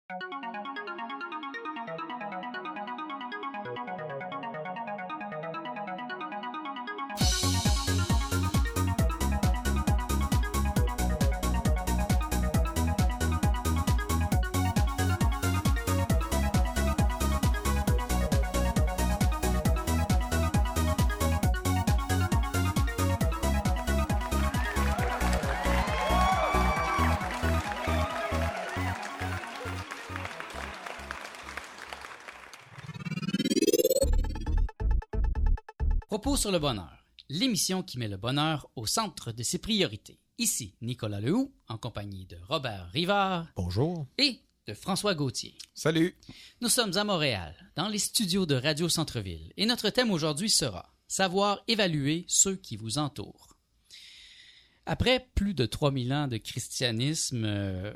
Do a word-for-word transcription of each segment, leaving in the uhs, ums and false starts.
Propos sur le bonheur, l'émission qui met le bonheur au centre de ses priorités. Ici Nicolas Lehoux, en compagnie de Robert Rivard. Bonjour. Et de François Gauthier. Salut. Nous sommes à Montréal, dans les studios de Radio Centre-Ville, et notre thème aujourd'hui sera « Savoir évaluer ceux qui vous entourent ». Après plus de trois mille ans de christianisme, euh,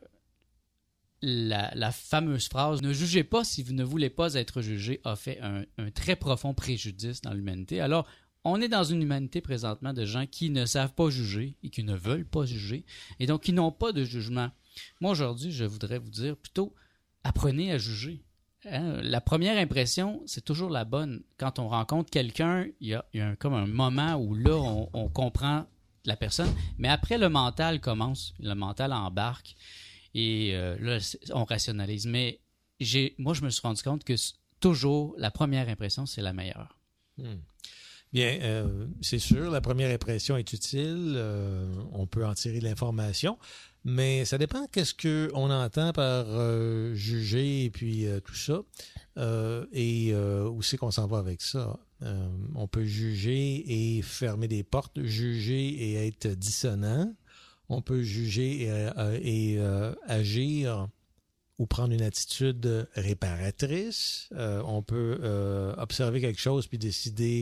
la, la fameuse phrase « Ne jugez pas si vous ne voulez pas être jugé » a fait un, un très profond préjudice dans l'humanité. Alors, on est dans une humanité présentement de gens qui ne savent pas juger et qui ne veulent pas juger, et donc qui n'ont pas de jugement. Moi, aujourd'hui, je voudrais vous dire plutôt, apprenez à juger. Hein? La première impression, c'est toujours la bonne. Quand on rencontre quelqu'un, il y a, il y a un, comme un moment où là, on, on comprend la personne, mais après, le mental commence, le mental embarque, et euh, là, on rationalise. Mais j'ai, moi, je me suis rendu compte que toujours, la première impression, c'est la meilleure. Hmm. Bien, euh, c'est sûr, la première impression est utile. Euh, on peut en tirer de l'information, mais ça dépend qu'est-ce qu'on entend par euh, juger et puis euh, tout ça, euh, et euh, où c'est qu'on s'en va avec ça. Euh, on peut juger et fermer des portes, juger et être dissonant. On peut juger et, euh, et euh, agir ou prendre une attitude réparatrice. Euh, on peut euh, observer quelque chose puis décider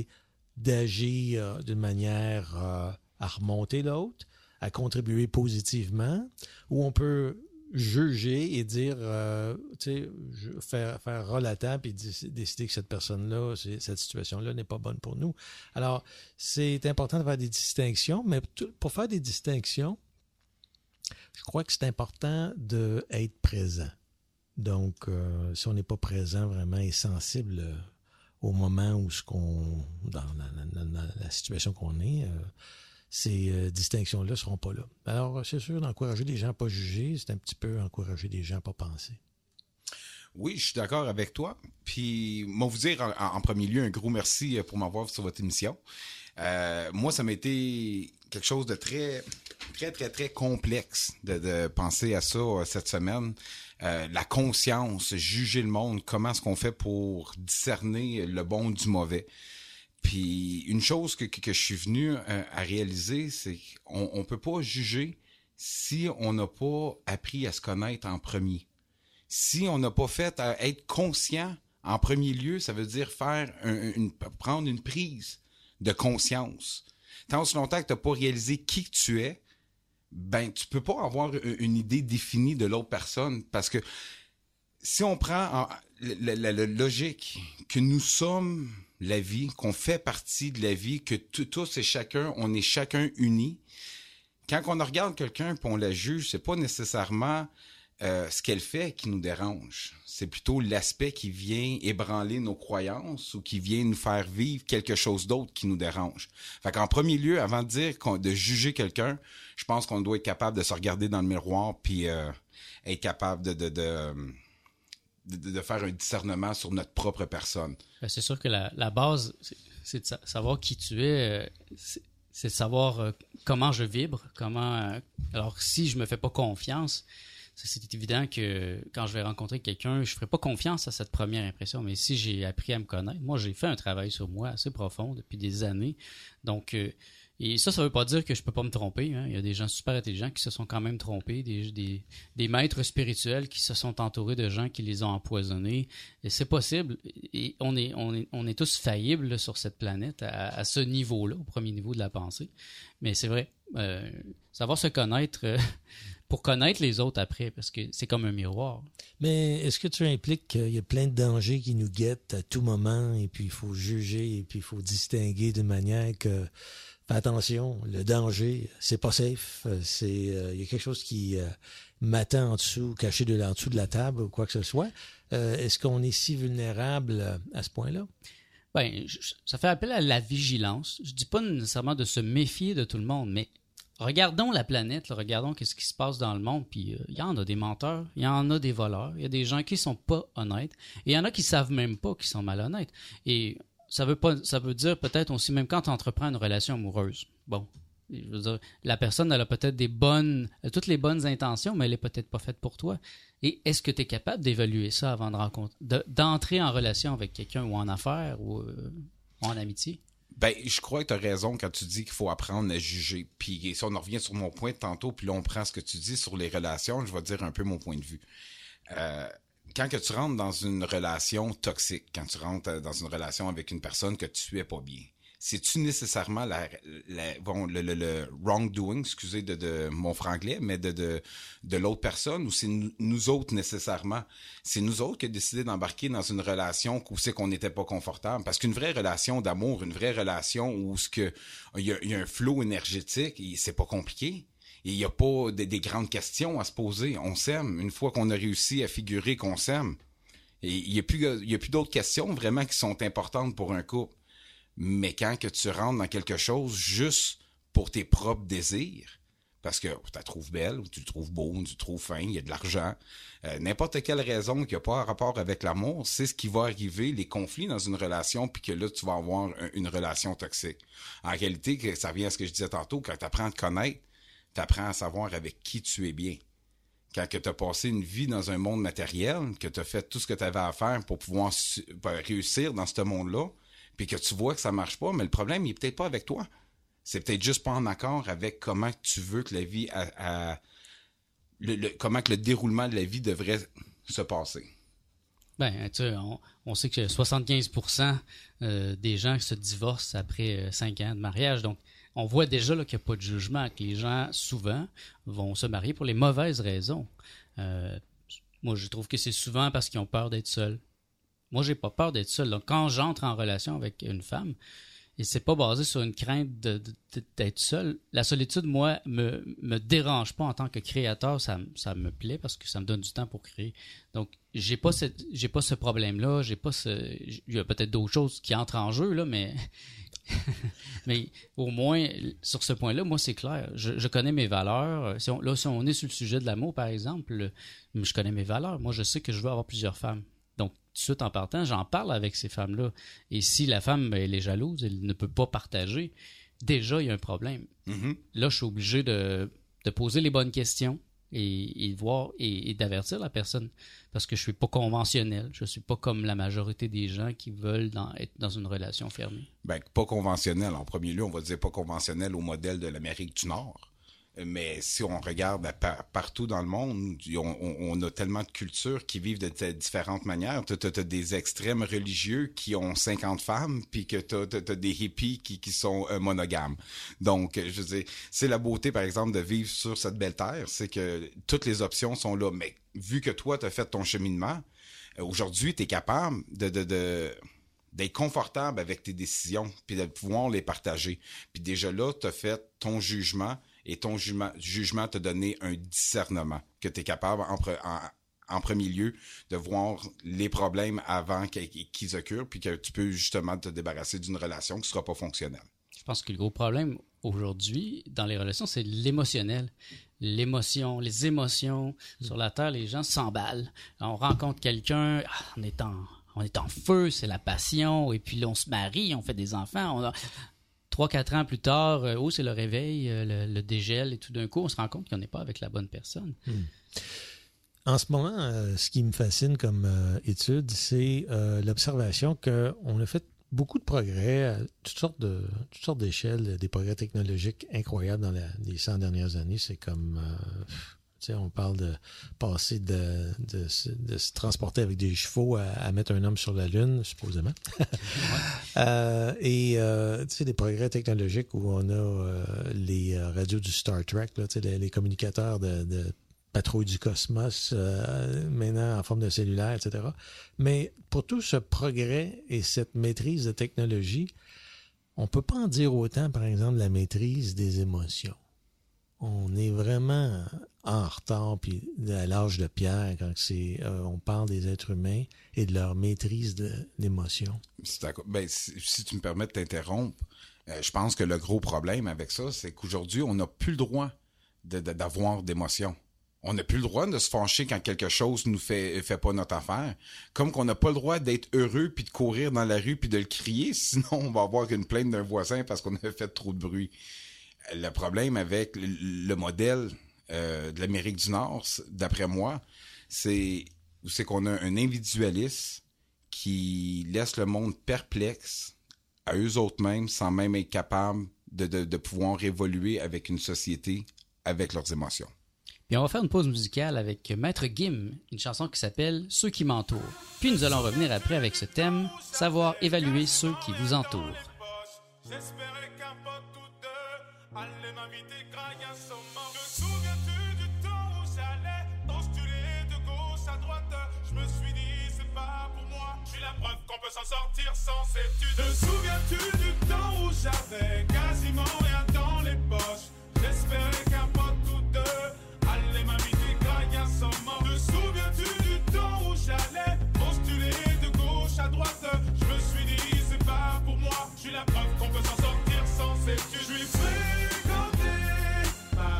d'agir d'une manière euh, à remonter l'autre, à contribuer positivement, ou on peut juger et dire, euh, tu sais, faire, faire relatant puis décider que cette personne-là, cette situation-là n'est pas bonne pour nous. Alors, c'est important de faire des distinctions, mais pour faire des distinctions, je crois que c'est important d'être présent. Donc, euh, si on n'est pas présent vraiment et sensible euh, au moment où ce qu'on, dans la, la, la, la situation qu'on est, euh, ces euh, distinctions-là ne seront pas là. Alors, c'est sûr, d'encourager les gens à ne pas juger, c'est un petit peu encourager les gens à ne pas penser. Oui, je suis d'accord avec toi. Puis, moi, vous dire en, en premier lieu un gros merci pour m'avoir sur votre émission. Euh, moi, ça m'a été quelque chose de très, très, très, très complexe de, de penser à ça euh, cette semaine. Euh, la conscience, juger le monde, comment est-ce qu'on fait pour discerner le bon du mauvais. Puis une chose que, que, que je suis venu euh, à réaliser, c'est qu'on on peut pas juger si on n'a pas appris à se connaître en premier. Si on n'a pas fait à être conscient en premier lieu, ça veut dire faire un, une, prendre une prise de conscience. Tant aussi longtemps que tu n'as pas réalisé qui que tu es, ben tu peux pas avoir une idée définie de l'autre personne, parce que si on prend en, la, la, la logique que nous sommes la vie, qu'on fait partie de la vie, que t- tous et chacun, on est chacun unis, quand on regarde quelqu'un et on la juge, c'est pas nécessairement euh, ce qu'elle fait qui nous dérange. C'est plutôt l'aspect qui vient ébranler nos croyances ou qui vient nous faire vivre quelque chose d'autre qui nous dérange. Fait qu'en premier lieu, avant de dire qu'on, de juger quelqu'un, je pense qu'on doit être capable de se regarder dans le miroir puis euh, être capable de, de, de, de, de faire un discernement sur notre propre personne. C'est sûr que la, la base, c'est, c'est de savoir qui tu es, c'est, c'est de savoir euh, comment je vibre, comment... Euh, alors, si je me fais pas confiance, c'est évident que quand je vais rencontrer quelqu'un, je ne ferai pas confiance à cette première impression. Mais si j'ai appris à me connaître, moi, j'ai fait un travail sur moi assez profond depuis des années. Donc, euh, et ça, ça ne veut pas dire que je ne peux pas me tromper. Hein. Il y a des gens super intelligents qui se sont quand même trompés, des, des, des maîtres spirituels qui se sont entourés de gens qui les ont empoisonnés. Et c'est possible. Et on est, on est, on est tous faillibles là, sur cette planète à, à ce niveau-là, au premier niveau de la pensée. Mais c'est vrai, euh, savoir se connaître... Euh, pour connaître les autres après, parce que c'est comme un miroir. Mais est-ce que tu impliques qu'il y a plein de dangers qui nous guettent à tout moment, et puis il faut juger, et puis il faut distinguer de manière que fais attention, le danger, c'est pas safe, c'est il euh, y a quelque chose qui euh, m'attend en dessous, caché de, en dessous de la table ou quoi que ce soit. Euh, est-ce qu'on est si vulnérable à ce point-là? Ben, ça fait appel à la vigilance. Je dis pas nécessairement de se méfier de tout le monde, mais regardons la planète, là, regardons qu'est-ce qui se passe dans le monde, puis il euh, y en a des menteurs, il y en a des voleurs, il y a des gens qui sont pas honnêtes, et il y en a qui savent même pas qu'ils sont malhonnêtes. Et ça veut pas, ça veut dire peut-être aussi, même quand tu entreprends une relation amoureuse, bon, je veux dire, la personne, elle a peut-être des bonnes, toutes les bonnes intentions, mais elle est peut-être pas faite pour toi. Et est-ce que tu es capable d'évaluer ça avant de rencontrer, de, d'entrer en relation avec quelqu'un ou en affaires ou, euh, ou en amitié? Ben, je crois que tu as raison quand tu dis qu'il faut apprendre à juger. Puis si on en revient sur mon point de tantôt, puis là on prend ce que tu dis sur les relations, je vais dire un peu mon point de vue. Euh, quand que tu rentres dans une relation toxique, quand tu rentres dans une relation avec une personne que tu es pas bien, c'est-tu nécessairement la, la bon, le, le, le wrongdoing, excusez de, de mon franglais, mais de, de, de l'autre personne, ou c'est nous, nous autres nécessairement? C'est nous autres qui avons décidé d'embarquer dans une relation où c'est qu'on n'était pas confortable. Parce qu'une vraie relation d'amour, une vraie relation où ce que il y a, il y a un flot énergétique, et c'est pas compliqué. Il n'y a pas des, des grandes questions à se poser. On s'aime. Une fois qu'on a réussi à figurer qu'on s'aime, et il n'y a plus, il y a plus d'autres questions vraiment qui sont importantes pour un couple. Mais quand que tu rentres dans quelque chose juste pour tes propres désirs, parce que tu la trouves belle, ou tu le trouves beau, ou tu le trouves fin, il y a de l'argent, euh, n'importe quelle raison qui n'a pas rapport avec l'amour, c'est ce qui va arriver, les conflits dans une relation, puis que là, tu vas avoir un, une relation toxique. En réalité, ça revient à ce que je disais tantôt, quand tu apprends à te connaître, tu apprends à savoir avec qui tu es bien. Quand tu as passé une vie dans un monde matériel, que tu as fait tout ce que tu avais à faire pour pouvoir su- pour réussir dans ce monde-là, puis que tu vois que ça marche pas, mais le problème, il est peut-être pas avec toi. C'est peut-être juste pas en accord avec comment tu veux que la vie, a, a, le, le, comment que le déroulement de la vie devrait se passer. Ben, tu sais, on, on sait que soixante-quinze pour cent euh, des gens se divorcent après cinq ans de mariage. Donc, on voit déjà là, qu'il n'y a pas de jugement, que les gens, souvent, vont se marier pour les mauvaises raisons. Euh, moi, je trouve que c'est souvent parce qu'ils ont peur d'être seuls. Moi, j'ai pas peur d'être seul. Donc, quand j'entre en relation avec une femme, et c'est pas basé sur une crainte de, de, d'être seul, la solitude, moi, me, me dérange pas en tant que créateur. Ça, ça me plaît parce que ça me donne du temps pour créer. Donc, j'ai pas cette, j'ai pas ce problème-là. J'ai pas ce, il y a peut-être d'autres choses qui entrent en jeu, là, mais, mais au moins, sur ce point-là, moi, c'est clair. Je, je connais mes valeurs. Si on, là, si on est sur le sujet de l'amour, par exemple, je connais mes valeurs. Moi, je sais que je veux avoir plusieurs femmes. Donc, tout de suite en partant, j'en parle avec ces femmes-là. Et si la femme, elle est jalouse, elle ne peut pas partager, déjà, il y a un problème. Mm-hmm. Là, je suis obligé de, de poser les bonnes questions et, et voir et, et d'avertir la personne. Parce que je suis pas conventionnel. Je suis pas comme la majorité des gens qui veulent dans, être dans une relation fermée. Ben, pas conventionnel. En premier lieu, on va dire pas conventionnel au modèle de l'Amérique du Nord. Mais si on regarde à par, partout dans le monde, on, on, on a tellement de cultures qui vivent de t- différentes manières. Tu as des extrêmes religieux qui ont cinquante femmes, puis que tu as des hippies qui, qui sont euh, monogames. Donc, je veux dire, c'est la beauté, par exemple, de vivre sur cette belle terre, c'est que toutes les options sont là. Mais vu que toi, tu as fait ton cheminement, euh, aujourd'hui, tu es capable de... de, de d'être confortable avec tes décisions, puis de pouvoir les partager. Puis déjà là, tu as fait ton jugement, et ton jugement, jugement t'a donné un discernement, que tu es capable, en, pre, en, en premier lieu, de voir les problèmes avant qu'ils occurrent, puis que tu peux justement te débarrasser d'une relation qui ne sera pas fonctionnelle. Je pense que le gros problème aujourd'hui, dans les relations, c'est l'émotionnel. L'émotion, les émotions. Mmh. Sur la Terre, les gens s'emballent. On rencontre quelqu'un, ah, on est en... On est en feu, c'est la passion, et puis là, on se marie, on fait des enfants. On a... Trois, quatre ans plus tard, euh, oh, c'est le réveil, euh, le, le dégel, et tout d'un coup, on se rend compte qu'on n'est pas avec la bonne personne. Hmm. En ce moment, euh, ce qui me fascine comme euh, étude, c'est euh, l'observation qu'on a fait beaucoup de progrès à toutes sortes de toutes sortes d'échelles, des progrès technologiques incroyables dans la, les cent dernières années. C'est comme... Euh, Tu sais, on parle de passer de, de, de, de se transporter avec des chevaux à, à mettre un homme sur la Lune, supposément. euh, et euh, tu sais, des progrès technologiques où on a euh, les radios du Star Trek, là, tu sais, les, les communicateurs de, de patrouille du cosmos, euh, maintenant en forme de cellulaire, et cetera. Mais pour tout ce progrès et cette maîtrise de technologie, on ne peut pas en dire autant, par exemple, de la maîtrise des émotions. On est vraiment en retard, puis à l'âge de pierre, quand c'est, euh, on parle des êtres humains et de leur maîtrise de l'émotion. C'est d'accord. Ben, si, si tu me permets de t'interrompre, euh, je pense que le gros problème avec ça, c'est qu'aujourd'hui, on n'a plus le droit de, de, d'avoir d'émotions. On n'a plus le droit de se fâcher quand quelque chose nous fait fait pas notre affaire. Comme qu'on n'a pas le droit d'être heureux puis de courir dans la rue puis de le crier, sinon on va avoir une plainte d'un voisin parce qu'on a fait trop de bruit. Le problème avec le, le modèle euh, de l'Amérique du Nord, d'après moi, c'est, c'est qu'on a un individualisme qui laisse le monde perplexe à eux autres mêmes sans même être capable de, de, de pouvoir évoluer avec une société avec leurs émotions. Puis on va faire une pause musicale avec Maître Gim, une chanson qui s'appelle « Ceux qui m'entourent ». Puis nous allons revenir après avec ce thème « Savoir évaluer ceux qui vous entourent ». J'espérais qu'un pote ou deux allait m'inviter graille un saumon. Te souviens-tu du temps où j'allais postuler de gauche à droite? Je me suis dit c'est pas pour moi. Je suis la preuve qu'on peut s'en sortir sans études. Te souviens-tu du temps où j'avais quasiment rien dans les poches? J'espérais qu'un pote ou deux allait m'inviter graille un saumon. Te souviens-tu du temps où j'allais postuler de gauche à droite? Je me suis dit c'est pas pour moi. Je suis la preuve qu'on peut s'en sortir sans études. Je suis fréquenté par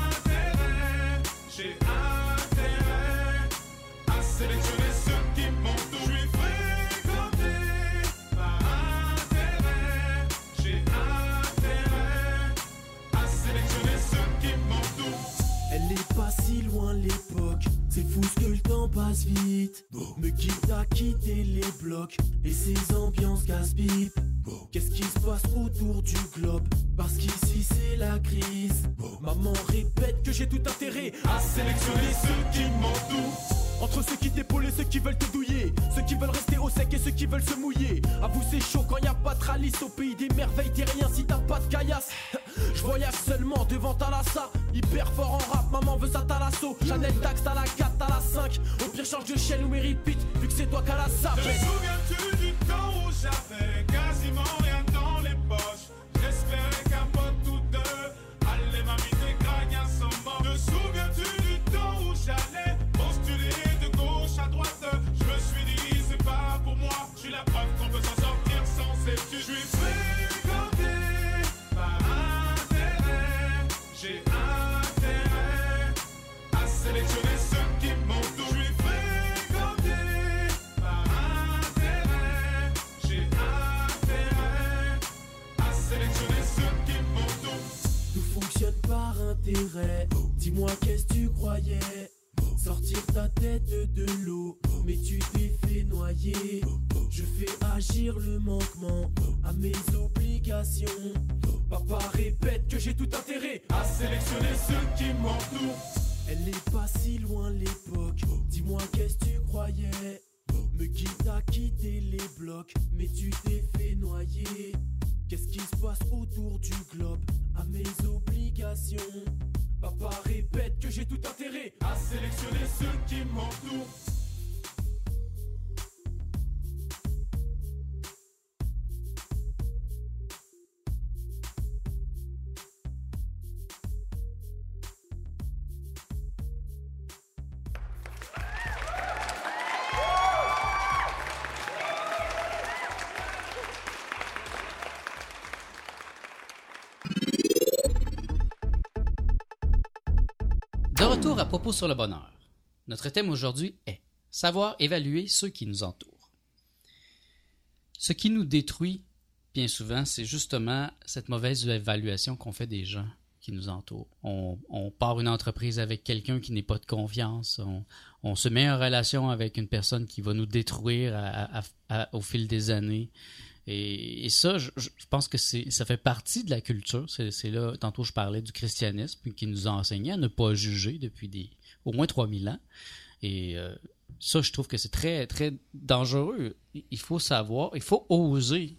intérêt. J'ai intérêt à sélectionner ceux qui m'entourent. Je suis fréquenté par intérêt. J'ai intérêt à sélectionner ceux qui m'entourent. Elle est pas si loin l'époque, c'est fou ce que le temps passe vite. Me quitte à quitter les blocs et ces ambiances casse-pipe. Qu'est-ce qui se passe autour du globe? Parce qu'ici c'est la crise. Maman répète que j'ai tout intérêt à sélectionner ceux qui m'entourent. Entre ceux qui t'épaulent et ceux qui veulent te douiller, ceux qui veulent rester au sec et ceux qui veulent se mouiller. À vous c'est chaud quand y a pas de ralice. Au pays des merveilles t'es rien si t'as pas de caillasse. Je voyage seulement devant Thalassa. Hyper fort en rap, maman veut ça Thalasso. Chanel Dax, t'as la quatre, t'as la cinq. Au pire change de chaîne ou mes repeat, vu que c'est toi qu'à la sape. Te souviens-tu du temps où j'avais quasiment rien dans les poches? J'espérais qu'un pote ou deux allait m'inviter gragne un saumon. Te souviens-tu du temps où j'allais postuler de gauche à droite? Je me suis dit c'est pas pour moi. Je suis la preuve qu'on peut s'en sortir sans études. Je suis fréquenté par intérêt. J'ai intérêt à sélectionner ceux qui m'entourent. Je suis fréquenté par intérêt. J'ai intérêt à sélectionner ceux qui m'entourent. Tout fonctionne par intérêt. Dis-moi qu'est-ce que tu croyais? Sortir ta tête de l'eau, mais tu t'es fait noyer. Je fais agir le manquement à mes obligations. Papa répète que j'ai tout intérêt À sélectionner ceux qui m'entourent. Elle est pas si loin l'époque. Dis-moi qu'est-ce que tu croyais? Me quitte à quitter les blocs, mais tu t'es fait noyer. Qu'est-ce qui se passe autour du globe à mes obligations? Papa répète que j'ai tout intérêt À sélectionner ceux qui m'entourent. De retour à Propos sur le bonheur. Notre thème aujourd'hui est « Savoir évaluer ceux qui nous entourent ». Ce qui nous détruit, bien souvent, c'est justement cette mauvaise évaluation qu'on fait des gens qui nous entourent. On, on part une entreprise avec quelqu'un qui n'est pas de confiance. On, on se met en relation avec une personne qui va nous détruire à, à, à, au fil des années. Et, et ça, je, je pense que c'est, ça fait partie de la culture. C'est, c'est là, tantôt je parlais du christianisme qui nous a enseigné à ne pas juger depuis des, au moins trois mille ans. Et euh, ça, je trouve que c'est très, très dangereux. Il faut savoir, il faut oser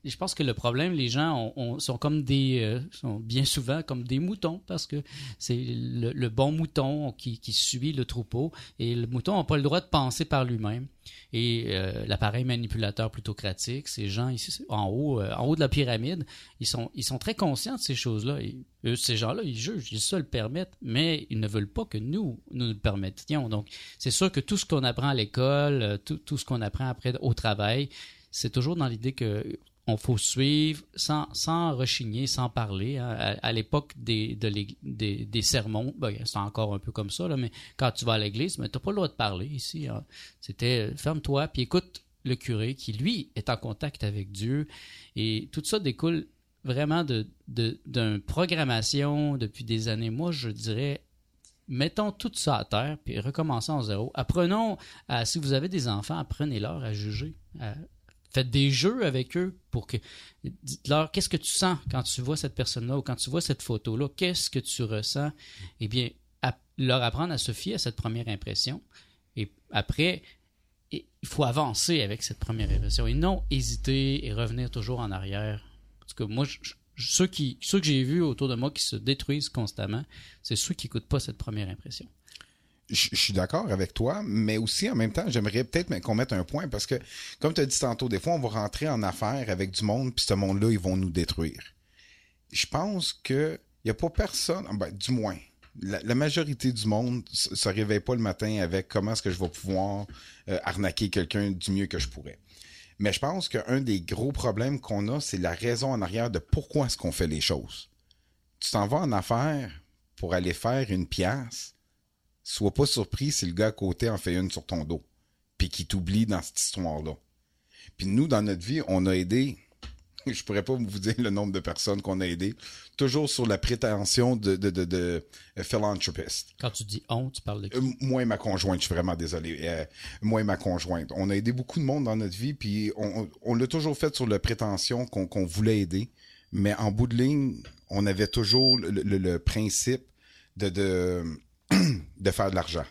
je pense que le problème, les gens ont, ont- sont comme des, euh, sont bien souvent comme des moutons parce que c'est le, le bon mouton qui, qui suit le troupeau et le mouton n'a pas le droit de penser par lui-même. Et euh, l'appareil manipulateur plutocratique, ces gens ici en haut, euh, en haut de la pyramide, ils sont, ils sont très conscients de ces choses-là. Et eux, ces gens-là, ils jugent, ils se le permettent, mais ils ne veulent pas que nous, nous le permettions. Donc, c'est sûr que tout ce qu'on apprend à l'école, euh, tout, tout ce qu'on apprend après au travail, c'est toujours dans l'idée que on faut suivre sans, sans rechigner, sans parler. Hein. À, à l'époque des, de l'ég- des, des sermons, ben, c'est encore un peu comme ça, là, mais quand tu vas à l'église, tu n'as pas le droit de parler ici. Hein. C'était euh, ferme-toi, puis écoute le curé qui, lui, est en contact avec Dieu. Et tout ça découle vraiment de, de, d'une programmation depuis des années. Moi, je dirais, mettons tout ça à terre, puis recommençons à zéro. Apprenons, à, si vous avez des enfants, apprenez-leur à juger. À, faites des jeux avec eux pour que... Dites-leur, qu'est-ce que tu sens quand tu vois cette personne-là ou quand tu vois cette photo-là? Qu'est-ce que tu ressens? Eh bien, à, leur apprendre à se fier à cette première impression. Et après, il faut avancer avec cette première impression et non hésiter et revenir toujours en arrière. Parce que moi, je, je, ceux, qui, ceux que j'ai vus autour de moi qui se détruisent constamment, c'est ceux qui n'écoutent pas cette première impression. Je, je suis d'accord avec toi, mais aussi en même temps, j'aimerais peut-être qu'on mette un point parce que, comme tu as dit tantôt, des fois, on va rentrer en affaires avec du monde, puis ce monde-là, ils vont nous détruire. Je pense que il n'y a pas personne, ben, du moins, la, la majorité du monde ne se réveille pas le matin avec comment est-ce que je vais pouvoir euh, arnaquer quelqu'un du mieux que je pourrais. Mais je pense qu'un des gros problèmes qu'on a, c'est la raison en arrière de pourquoi est-ce qu'on fait les choses. Tu t'en vas en affaires pour aller faire une pièce. Sois pas surpris si le gars à côté en fait une sur ton dos, puis qu'il t'oublie dans cette histoire-là. Puis nous, dans notre vie, on a aidé, je pourrais pas vous dire le nombre de personnes qu'on a aidées, toujours sur la prétention de, de, de, de, de philanthropiste. Quand tu dis on, tu parles de qui? Euh, moi et ma conjointe, je suis vraiment désolé. Euh, moi et ma conjointe. On a aidé beaucoup de monde dans notre vie, puis on, on, on l'a toujours fait sur la prétention qu'on, qu'on voulait aider, mais en bout de ligne, on avait toujours le, le, le principe de... de de faire de l'argent.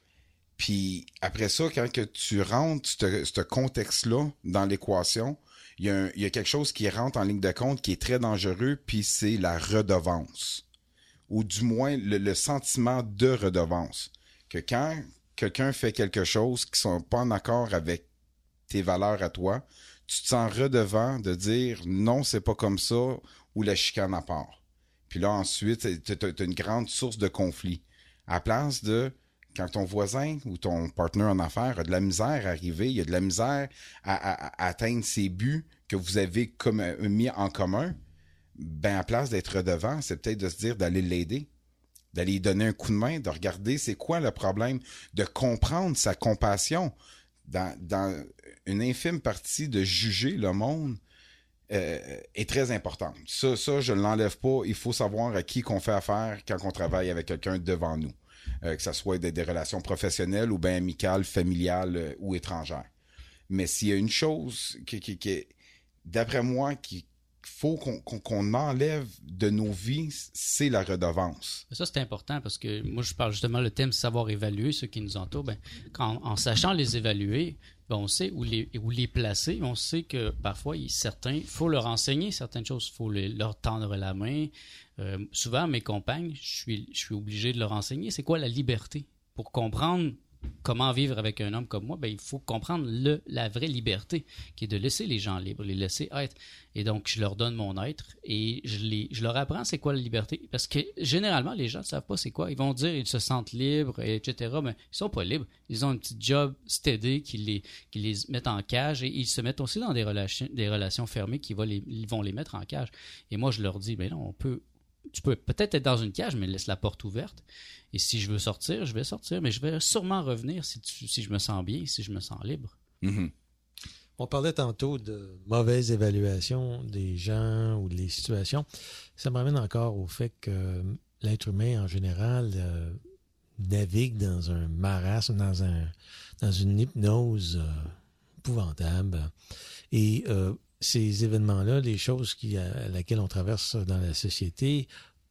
Puis après ça, quand que tu rentres ce, ce contexte-là dans l'équation, il y, a un, il y a quelque chose qui rentre en ligne de compte qui est très dangereux, puis c'est la redevance. Ou du moins, le, le sentiment de redevance. Que quand quelqu'un fait quelque chose qui ne sont pas en accord avec tes valeurs à toi, tu te sens redevant de dire « non, c'est pas comme ça » ou la chicane à part. Puis là, ensuite, tu as une grande source de conflit. À la place de, quand ton voisin ou ton partenaire en affaires a de la misère à arriver, il a de la misère à, à, à atteindre ses buts que vous avez comme, mis en commun, ben à place d'être redevant, c'est peut-être de se dire d'aller l'aider, d'aller lui donner un coup de main, de regarder c'est quoi le problème, de comprendre sa compassion. Dans, dans une infime partie de juger le monde euh, est très importante. Ça, ça, je ne l'enlève pas. Il faut savoir à qui qu'on fait affaire quand on travaille avec quelqu'un devant nous. Euh, que ce soit des, des relations professionnelles ou bien amicales, familiales euh, ou étrangères. Mais s'il y a une chose qui, qui, qui d'après moi, qu'il faut qu'on, qu'on, qu'on enlève de nos vies, c'est la redevance. Ça, c'est important parce que moi, je parle justement le thème savoir évaluer ceux qui nous entourent. Ben, quand, en sachant les évaluer, ben, on sait où les, où les placer. On sait que parfois, il, certains, il faut leur enseigner certaines choses. Il faut les, leur tendre la main. Euh, souvent, mes compagnes, je suis, je suis obligé de leur enseigner c'est quoi la liberté. Pour comprendre comment vivre avec un homme comme moi, ben, il faut comprendre le, la vraie liberté, qui est de laisser les gens libres, les laisser être. Et donc, je leur donne mon être et je, les, je leur apprends c'est quoi la liberté. Parce que généralement, les gens ne savent pas c'est quoi. Ils vont dire ils se sentent libres, et cetera. Mais ils sont pas libres. Ils ont un petit job steady qui les, qui les met en cage et ils se mettent aussi dans des relations, des relations fermées qui vont les, ils vont les mettre en cage. Et moi, je leur dis, ben non, on peut... Tu peux peut-être être dans une cage, mais laisse la porte ouverte. Et si je veux sortir, je vais sortir. Mais je vais sûrement revenir si, tu, si je me sens bien, si je me sens libre. Mm-hmm. On parlait tantôt de mauvaise évaluation des gens ou des situations. Ça me ramène encore au fait que l'être humain, en général, euh, navigue dans un marasme, dans, un, dans une hypnose euh, épouvantable. Et... Euh, ces événements-là, les choses qui, à laquelle on traverse dans la société,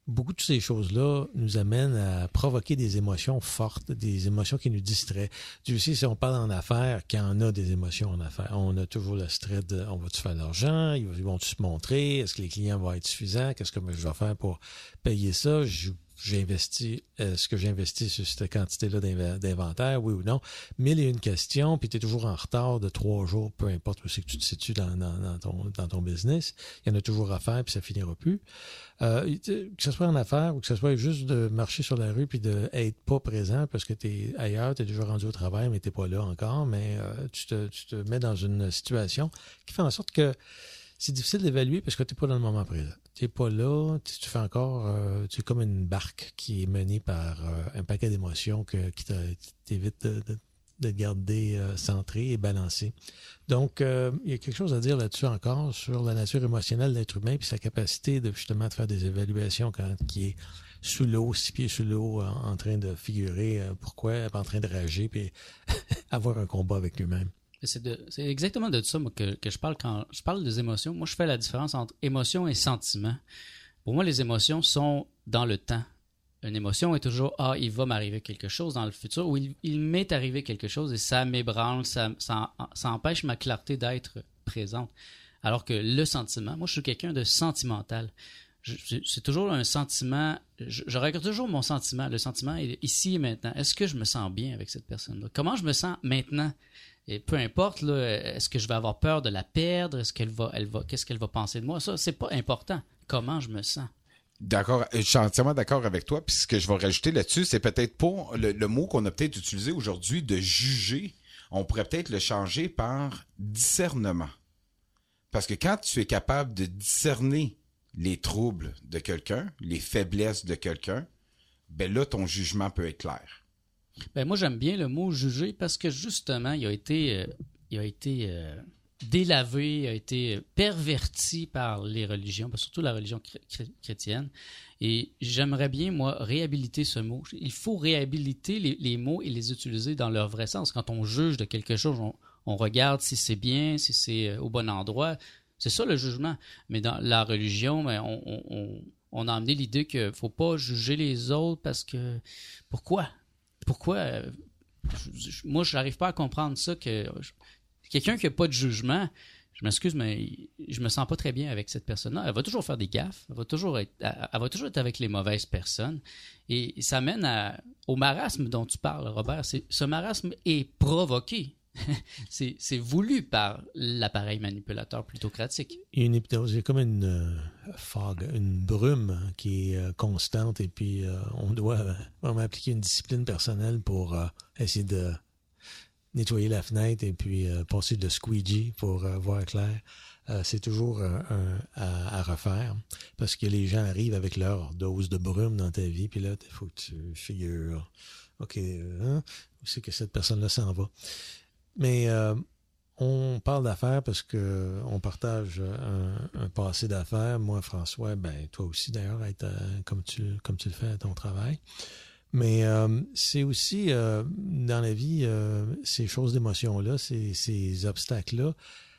beaucoup de ces choses-là nous amènent à provoquer des émotions fortes, des émotions qui nous distraient. Tu sais, si on parle en affaires, qu'il y en a des émotions en affaires, on a toujours le stress de on va-tu faire de l'argent, ils vont-tu se montrer, est-ce que les clients vont être suffisants, qu'est-ce que je vais faire pour payer ça, je, j'ai investi, est-ce que j'ai investi sur cette quantité-là d'inv- d'inventaire, oui ou non, mille et une questions, puis tu es toujours en retard de trois jours, peu importe où c'est que tu te situes dans, dans, dans, ton, dans ton business, il y en a toujours à faire, puis ça finira plus. Euh, que ce soit en affaires ou que ce soit juste de marcher sur la rue puis d'être pas présent parce que tu es ailleurs, tu es déjà rendu au travail, mais tu n'es pas là encore, mais euh, tu, te, tu te mets dans une situation qui fait en sorte que c'est difficile d'évaluer parce que tu n'es pas dans le moment présent. Tu n'es pas là, tu, tu fais encore, euh, tu es comme une barque qui est menée par euh, un paquet d'émotions que, qui t'évite de, de, de te garder euh, centré et balancé. Donc, euh, il y a quelque chose à dire là-dessus encore sur la nature émotionnelle de l'être humain puis sa capacité de justement de faire des évaluations quand il est sous l'eau, six pieds sous l'eau, en, en train de figurer euh, pourquoi, en train de rager puis avoir un combat avec lui-même. C'est, de, c'est exactement de ça moi, que, que je parle quand je parle des émotions. Moi, je fais la différence entre émotion et sentiment. Pour moi, les émotions sont dans le temps. Une émotion est toujours « Ah, il va m'arriver quelque chose dans le futur » ou il, « Il m'est arrivé quelque chose et ça m'ébranle, ça, ça, ça empêche ma clarté d'être présente. » Alors que le sentiment, moi, je suis quelqu'un de sentimental. Je, je, c'est toujours un sentiment, je, je regarde toujours mon sentiment. Le sentiment est ici et maintenant. Est-ce que je me sens bien avec cette personne-là? Comment je me sens maintenant? Et peu importe, là, est-ce que je vais avoir peur de la perdre? Est-ce qu'elle va, elle va, qu'est-ce qu'elle va penser de moi? Ça, c'est pas important. Comment je me sens? D'accord, je suis entièrement d'accord avec toi. Puis ce que je vais rajouter là-dessus, c'est peut-être pas le, le mot qu'on a peut-être utilisé aujourd'hui de juger. On pourrait peut-être le changer par discernement. Parce que quand tu es capable de discerner les troubles de quelqu'un, les faiblesses de quelqu'un, ben là, ton jugement peut être clair. Ben moi, j'aime bien le mot juger parce que justement, il a été, euh, il a été euh, délavé, il a été perverti par les religions, surtout la religion chré- chrétienne. Et j'aimerais bien, moi, réhabiliter ce mot. Il faut réhabiliter les, les mots et les utiliser dans leur vrai sens. Quand on juge de quelque chose, on, on regarde si c'est bien, si c'est au bon endroit. C'est ça le jugement. Mais dans la religion, ben, on, on, on, on a amené l'idée qu'il ne faut pas juger les autres parce que... Pourquoi? Pourquoi? Euh, je, je, moi, je n'arrive pas à comprendre ça. que je, Quelqu'un qui n'a pas de jugement, je m'excuse, mais je me sens pas très bien avec cette personne-là. Elle va toujours faire des gaffes. Elle va toujours être, elle, elle va toujours être avec les mauvaises personnes. Et ça mène à, au marasme dont tu parles, Robert. C'est, ce marasme est provoqué. c'est, c'est voulu par l'appareil manipulateur plutocratique. Il y a une hypnose, il y a comme une euh, fog, une brume qui est euh, constante et puis euh, on doit euh, vraiment appliquer une discipline personnelle pour euh, essayer de nettoyer la fenêtre et puis euh, passer le squeegee pour euh, voir clair. Euh, c'est toujours euh, un, à, à refaire parce que les gens arrivent avec leur dose de brume dans ta vie puis là, il faut que tu figures, OK, hein, où c'est que cette personne-là s'en va? Mais euh, on parle d'affaires parce que on partage un, un passé d'affaires. Moi, François, ben toi aussi d'ailleurs, être, euh, comme tu comme tu le fais à ton travail. Mais euh, c'est aussi euh, dans la vie euh, ces choses d'émotion-là, ces, ces obstacles-là.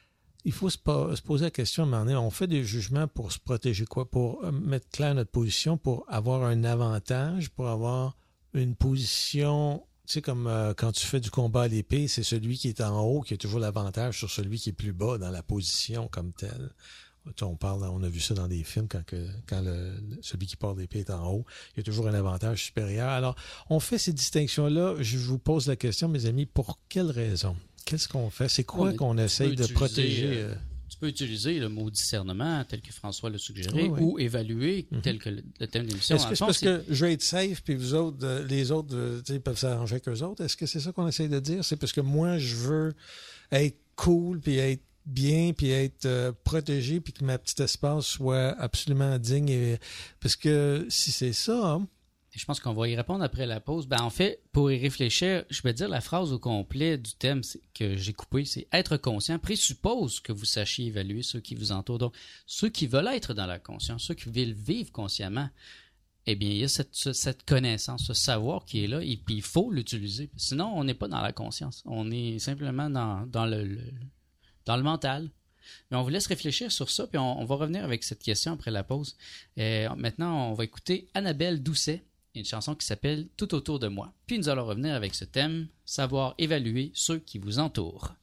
Il faut se, po- se poser la question à un moment donné. On fait des jugements pour se protéger quoi? Pour mettre clair notre position, pour avoir un avantage, pour avoir une position. Tu sais, comme euh, quand tu fais du combat à l'épée, c'est celui qui est en haut qui a toujours l'avantage sur celui qui est plus bas dans la position comme telle. On parle, on a vu ça dans des films quand, que, quand le, celui qui porte l'épée est en haut, il y a toujours un avantage supérieur. Alors, on fait ces distinctions-là. Je vous pose la question, mes amis, pour quelle raison? Qu'est-ce qu'on fait? C'est quoi oui, qu'on essaye de protéger? Euh, tu peux utiliser le mot discernement, tel que François l'a suggéré, oui, oui. ou évaluer, mm-hmm. tel que le, le thème de l'émission. Est-ce que c'est fond, parce c'est... que je vais être safe, puis vous autres, euh, les autres, euh, ils peuvent s'arranger avec eux autres? Est-ce que c'est ça qu'on essaye de dire? C'est parce que moi, je veux être cool, puis être bien, puis être euh, protégé, puis que ma petite espace soit absolument digne. Et... Parce que si c'est ça... Hein, je pense qu'on va y répondre après la pause. Ben, en fait, pour y réfléchir, je vais dire la phrase au complet du thème que j'ai coupé, c'est « Être conscient présuppose que vous sachiez évaluer ceux qui vous entourent. » Donc, ceux qui veulent être dans la conscience, ceux qui veulent vivre consciemment, eh bien, il y a cette, cette connaissance, ce savoir qui est là, et puis il faut l'utiliser. Sinon, on n'est pas dans la conscience. On est simplement dans, dans, le, le, dans le mental. Mais on vous laisse réfléchir sur ça, puis on, on va revenir avec cette question après la pause. Et maintenant, on va écouter Annabelle Doucet, une chanson qui s'appelle « Tout autour de moi ». Puis nous allons revenir avec ce thème, savoir évaluer ceux qui vous entourent.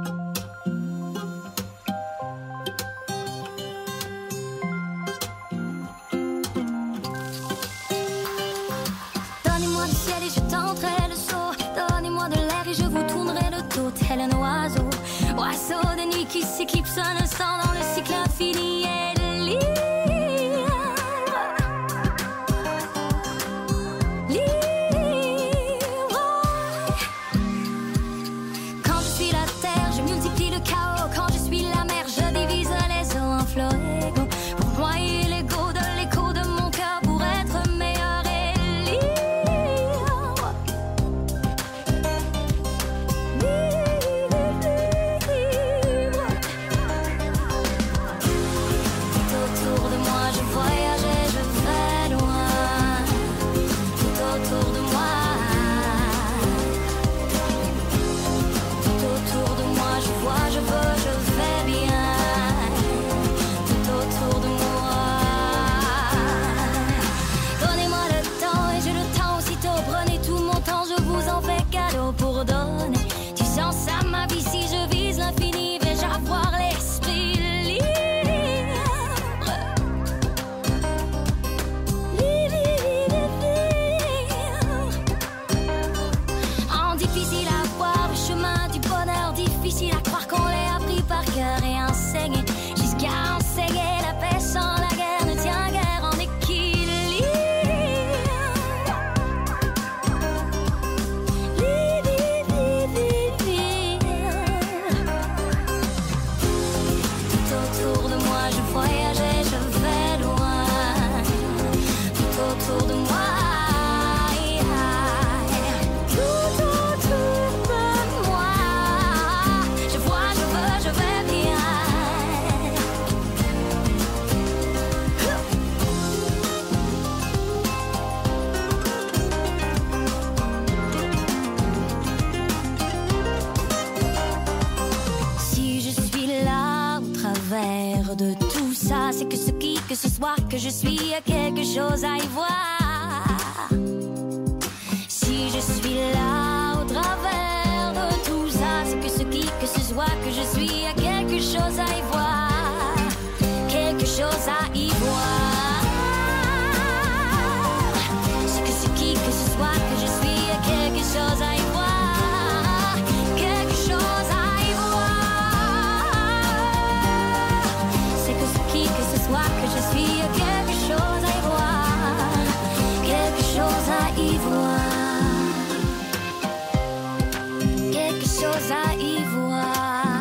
Donnez-moi le ciel et je tenterai le saut. Donnez-moi de l'air et je vous tournerai le dos tel un oiseau. Oiseau de nuit qui s'éclipse un instant dans le cycle infini et de libre. Libre. Quand je suis la terre, je multiplie le chaos. Quand je suis la mer, je divise les eaux en flot égaux. Pour noyer l'ego de l'écho de mon cœur, pour être meilleur et libre. Libre. Tout autour de moi, je voyage et je vais loin. Tout autour de moi. Tout autour de moi, je vois, je veux, je vais bien. Tout autour de moi. Donnez-moi le temps et je le tends aussitôt. Prenez tout mon temps, je vous en fais cadeau pour donner du sens à ma vie. Si je vise l'infini, vais-je avoir l'esprit libre? Libre, libre, libre. En difficile à voir le chemin du bonheur, difficile à croire qu'on l'ait appris par cœur et enseigné. Jusqu'à enseigner la paix sans la guerre ne tient guère en équilibre. Libre, libre, libre, libre. Tout autour de moi, je voyage et je vais loin. Tout autour de moi. Tout autour de moi. Je vois, je veux, je vais bien. Si je suis là au travers de tout ça, c'est que ce qui que ce soit que je suis a quelque chose à y voir. Si je suis là au travers de tout ça, c'est que ce qui que ce soit que je suis a quelque chose à y voir. Quelque chose à y voir. C'est que ce qui que ce soit que je suis a quelque chose à y voir. Quelque chose à y voir. C'est que ce qui que ce soit que je suis a quelque chose à y voir. Quelque chose à y voir. Quelque chose à y voir.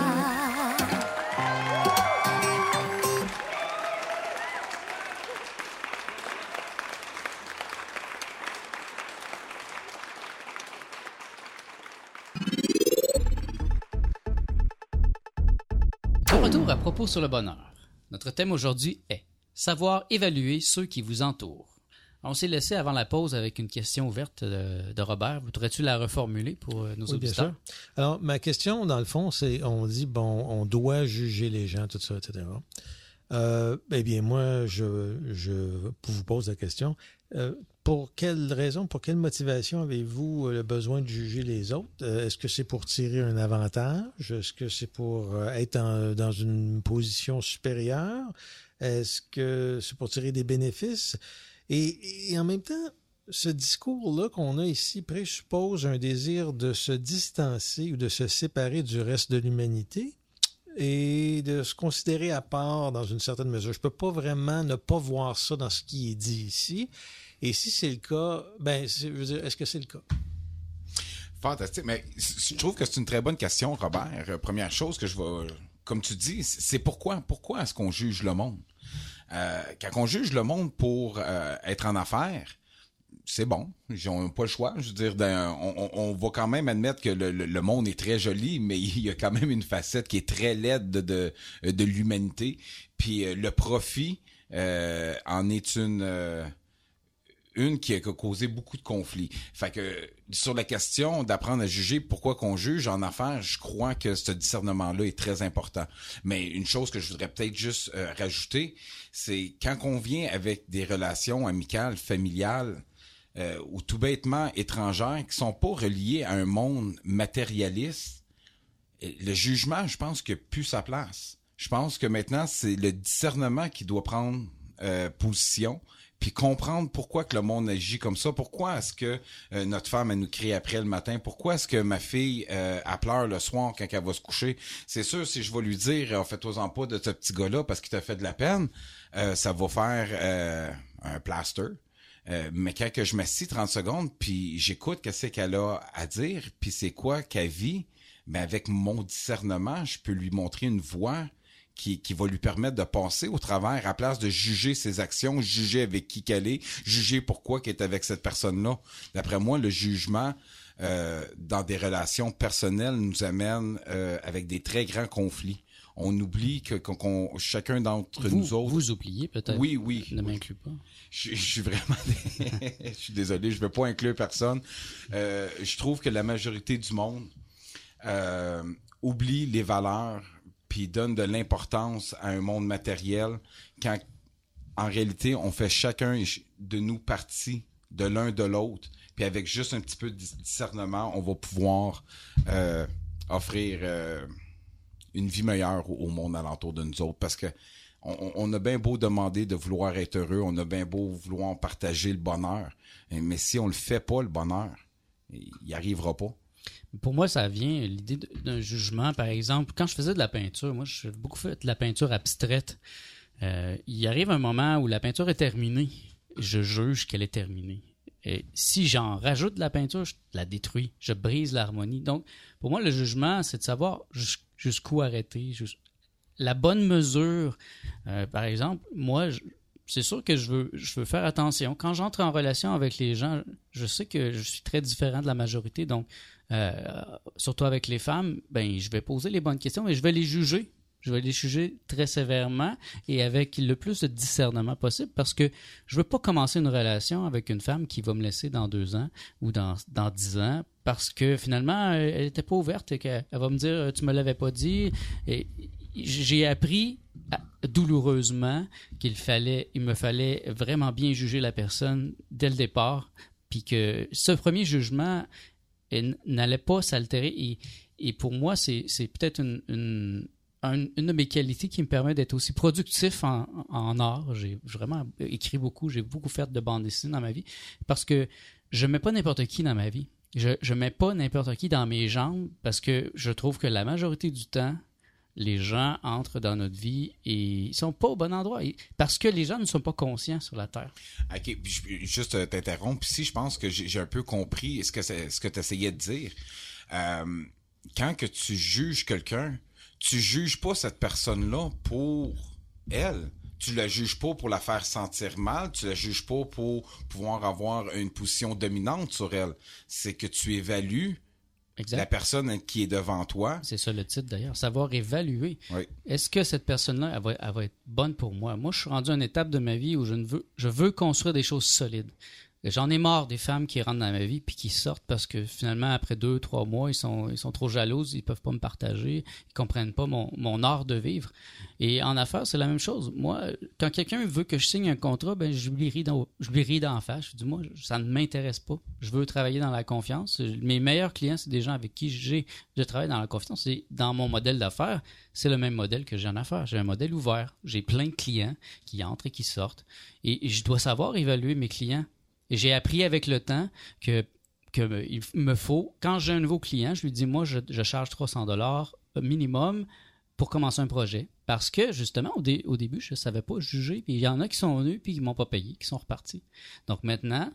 De retour à propos sur le bonheur. Notre thème aujourd'hui est savoir évaluer ceux qui vous entourent. On s'est laissé avant la pause avec une question ouverte de, de Robert. Voudrais-tu la reformuler pour euh, nos Oui, bien auditeurs? sûr. Alors, ma question, dans le fond, c'est, on dit, bon, on doit juger les gens, tout ça, et cetera. Euh, eh bien, moi, je, je vous pose la question. Euh, pour quelle raison, pour quelle motivation avez-vous le besoin de juger les autres? Euh, est-ce que c'est pour tirer un avantage? Est-ce que c'est pour euh, être en, dans une position supérieure? Est-ce que c'est pour tirer des bénéfices? Et, et en même temps, ce discours-là qu'on a ici présuppose un désir de se distancer ou de se séparer du reste de l'humanité et de se considérer à part dans une certaine mesure. Je peux pas vraiment ne pas voir ça dans ce qui est dit ici. Et si c'est le cas, ben, je veux dire, est-ce que c'est le cas? Fantastique. Mais je trouve que c'est une très bonne question, Robert. Première chose que je vais, comme tu dis, c'est pourquoi, pourquoi est-ce qu'on juge le monde? Euh, quand on juge le monde pour euh, être en affaires, c'est bon. Ils n'ont pas le choix. Je veux dire, on, on, on va quand même admettre que le, le, le monde est très joli, mais il y a quand même une facette qui est très laide de, de, de l'humanité. Puis euh, le profit euh, en est une... Euh, une qui a causé beaucoup de conflits. Fait que sur la question d'apprendre à juger pourquoi qu'on juge en affaires, je crois que ce discernement-là est très important. Mais une chose que je voudrais peut-être juste euh, rajouter, c'est quand on vient avec des relations amicales, familiales, euh, ou tout bêtement étrangères, qui sont pas reliées à un monde matérialiste, le jugement, je pense qu'il n'a plus sa place. Je pense que maintenant, c'est le discernement qui doit prendre euh, position, puis comprendre pourquoi que le monde agit comme ça. Pourquoi est-ce que euh, notre femme, elle nous crie après le matin? Pourquoi est-ce que ma fille, euh, elle pleure le soir quand elle va se coucher? C'est sûr, si je vais lui dire, oh, fais-toi-en pas de ce petit gars-là parce qu'il t'a fait de la peine, euh, ça va faire euh, un plaster. Euh, mais quand que je m'assis trente secondes, puis j'écoute qu'est-ce qu'elle a à dire, puis c'est quoi qu'elle vit, mais avec mon discernement, je peux lui montrer une voie qui, qui va lui permettre de passer au travers, à place de juger ses actions, juger avec qui qu'elle est, juger pourquoi qu'elle est avec cette personne-là. D'après moi, le jugement euh, dans des relations personnelles nous amène euh, avec des très grands conflits. On oublie que qu'on, qu'on, chacun d'entre vous, nous autres... Vous oubliez peut-être. Oui, oui. Ne m'inclus pas. Je, je suis vraiment... je suis désolé, je ne veux pas inclure personne. Euh, je trouve que la majorité du monde euh, oublie les valeurs puis donne de l'importance à un monde matériel quand, en réalité, on fait chacun de nous partie de l'un de l'autre. Puis avec juste un petit peu de discernement, on va pouvoir euh, offrir euh, une vie meilleure au, au monde alentour de nous autres. Parce que on, on a bien beau demander de vouloir être heureux, on a bien beau vouloir partager le bonheur, mais si on le fait pas, le bonheur, il n'y arrivera pas. Pour moi, ça vient l'idée d'un jugement. Par exemple, quand je faisais de la peinture, moi, j'ai beaucoup fait de la peinture abstraite. Euh, il arrive un moment où la peinture est terminée. Je juge qu'elle est terminée. Et si j'en rajoute de la peinture, je la détruis. Je brise l'harmonie. Donc, pour moi, le jugement, c'est de savoir jusqu'où arrêter. Jusqu'... La bonne mesure, euh, par exemple, moi, je... c'est sûr que je veux, je veux faire attention. Quand j'entre en relation avec les gens, je sais que je suis très différent de la majorité. Donc, euh, surtout avec les femmes, ben, je vais poser les bonnes questions et je vais les juger. Je vais les juger très sévèrement et avec le plus de discernement possible parce que je veux pas commencer une relation avec une femme qui va me laisser dans deux ans ou dans, dans dix ans parce que finalement, elle était pas ouverte et qu'elle elle va me dire « tu me l'avais pas dit ». Et j'ai appris douloureusement qu'il fallait, il me fallait vraiment bien juger la personne dès le départ, puis que ce premier jugement elle, n'allait pas s'altérer. Et, et pour moi, c'est, c'est peut-être une, une, une, une de mes qualités qui me permet d'être aussi productif en, en art. J'ai vraiment écrit beaucoup, j'ai beaucoup fait de bande dessinée dans ma vie, parce que je mets pas n'importe qui dans ma vie. Je, je mets pas n'importe qui dans mes jambes, parce que je trouve que la majorité du temps, les gens entrent dans notre vie et ils sont pas au bon endroit. Parce que les gens ne sont pas conscients sur la Terre. OK, puis je, juste t'interrompre. Ici, je pense que j'ai, j'ai un peu compris ce que, c'est, ce que tu essayais de dire. Euh, quand que tu juges quelqu'un, tu juges pas cette personne-là pour elle. Tu la juges pas pour la faire sentir mal. Tu la juges pas pour pouvoir avoir une position dominante sur elle. C'est que tu évalues exact. La personne qui est devant toi. C'est ça le titre d'ailleurs, savoir évaluer. Oui. Est-ce que cette personne-là, elle va, elle va être bonne pour moi? Moi, je suis rendu à une étape de ma vie où je, ne veux, je veux construire des choses solides. J'en ai marre des femmes qui rentrent dans ma vie puis qui sortent parce que finalement, après deux, trois mois, ils sont, ils sont trop jalouses, ils peuvent pas me partager, ils comprennent pas mon, mon art de vivre. Et en affaires, c'est la même chose. Moi, quand quelqu'un veut que je signe un contrat, ben je lui ris dans, je lui ris d'en face. Je dis, moi, ça ne m'intéresse pas. Je veux travailler dans la confiance. Mes meilleurs clients, c'est des gens avec qui j'ai, je travaille dans la confiance. Et dans mon modèle d'affaires, c'est le même modèle que j'ai en affaires. J'ai un modèle ouvert. J'ai plein de clients qui entrent et qui sortent. Et, et je dois savoir évaluer mes clients. Et j'ai appris avec le temps que, que il me faut, quand j'ai un nouveau client, je lui dis, moi, je, je charge trois cents dollars minimum pour commencer un projet. Parce que, justement, au, dé, au début, je ne savais pas juger. Puis il y en a qui sont venus puis qui ne m'ont pas payé, qui sont repartis. Donc maintenant,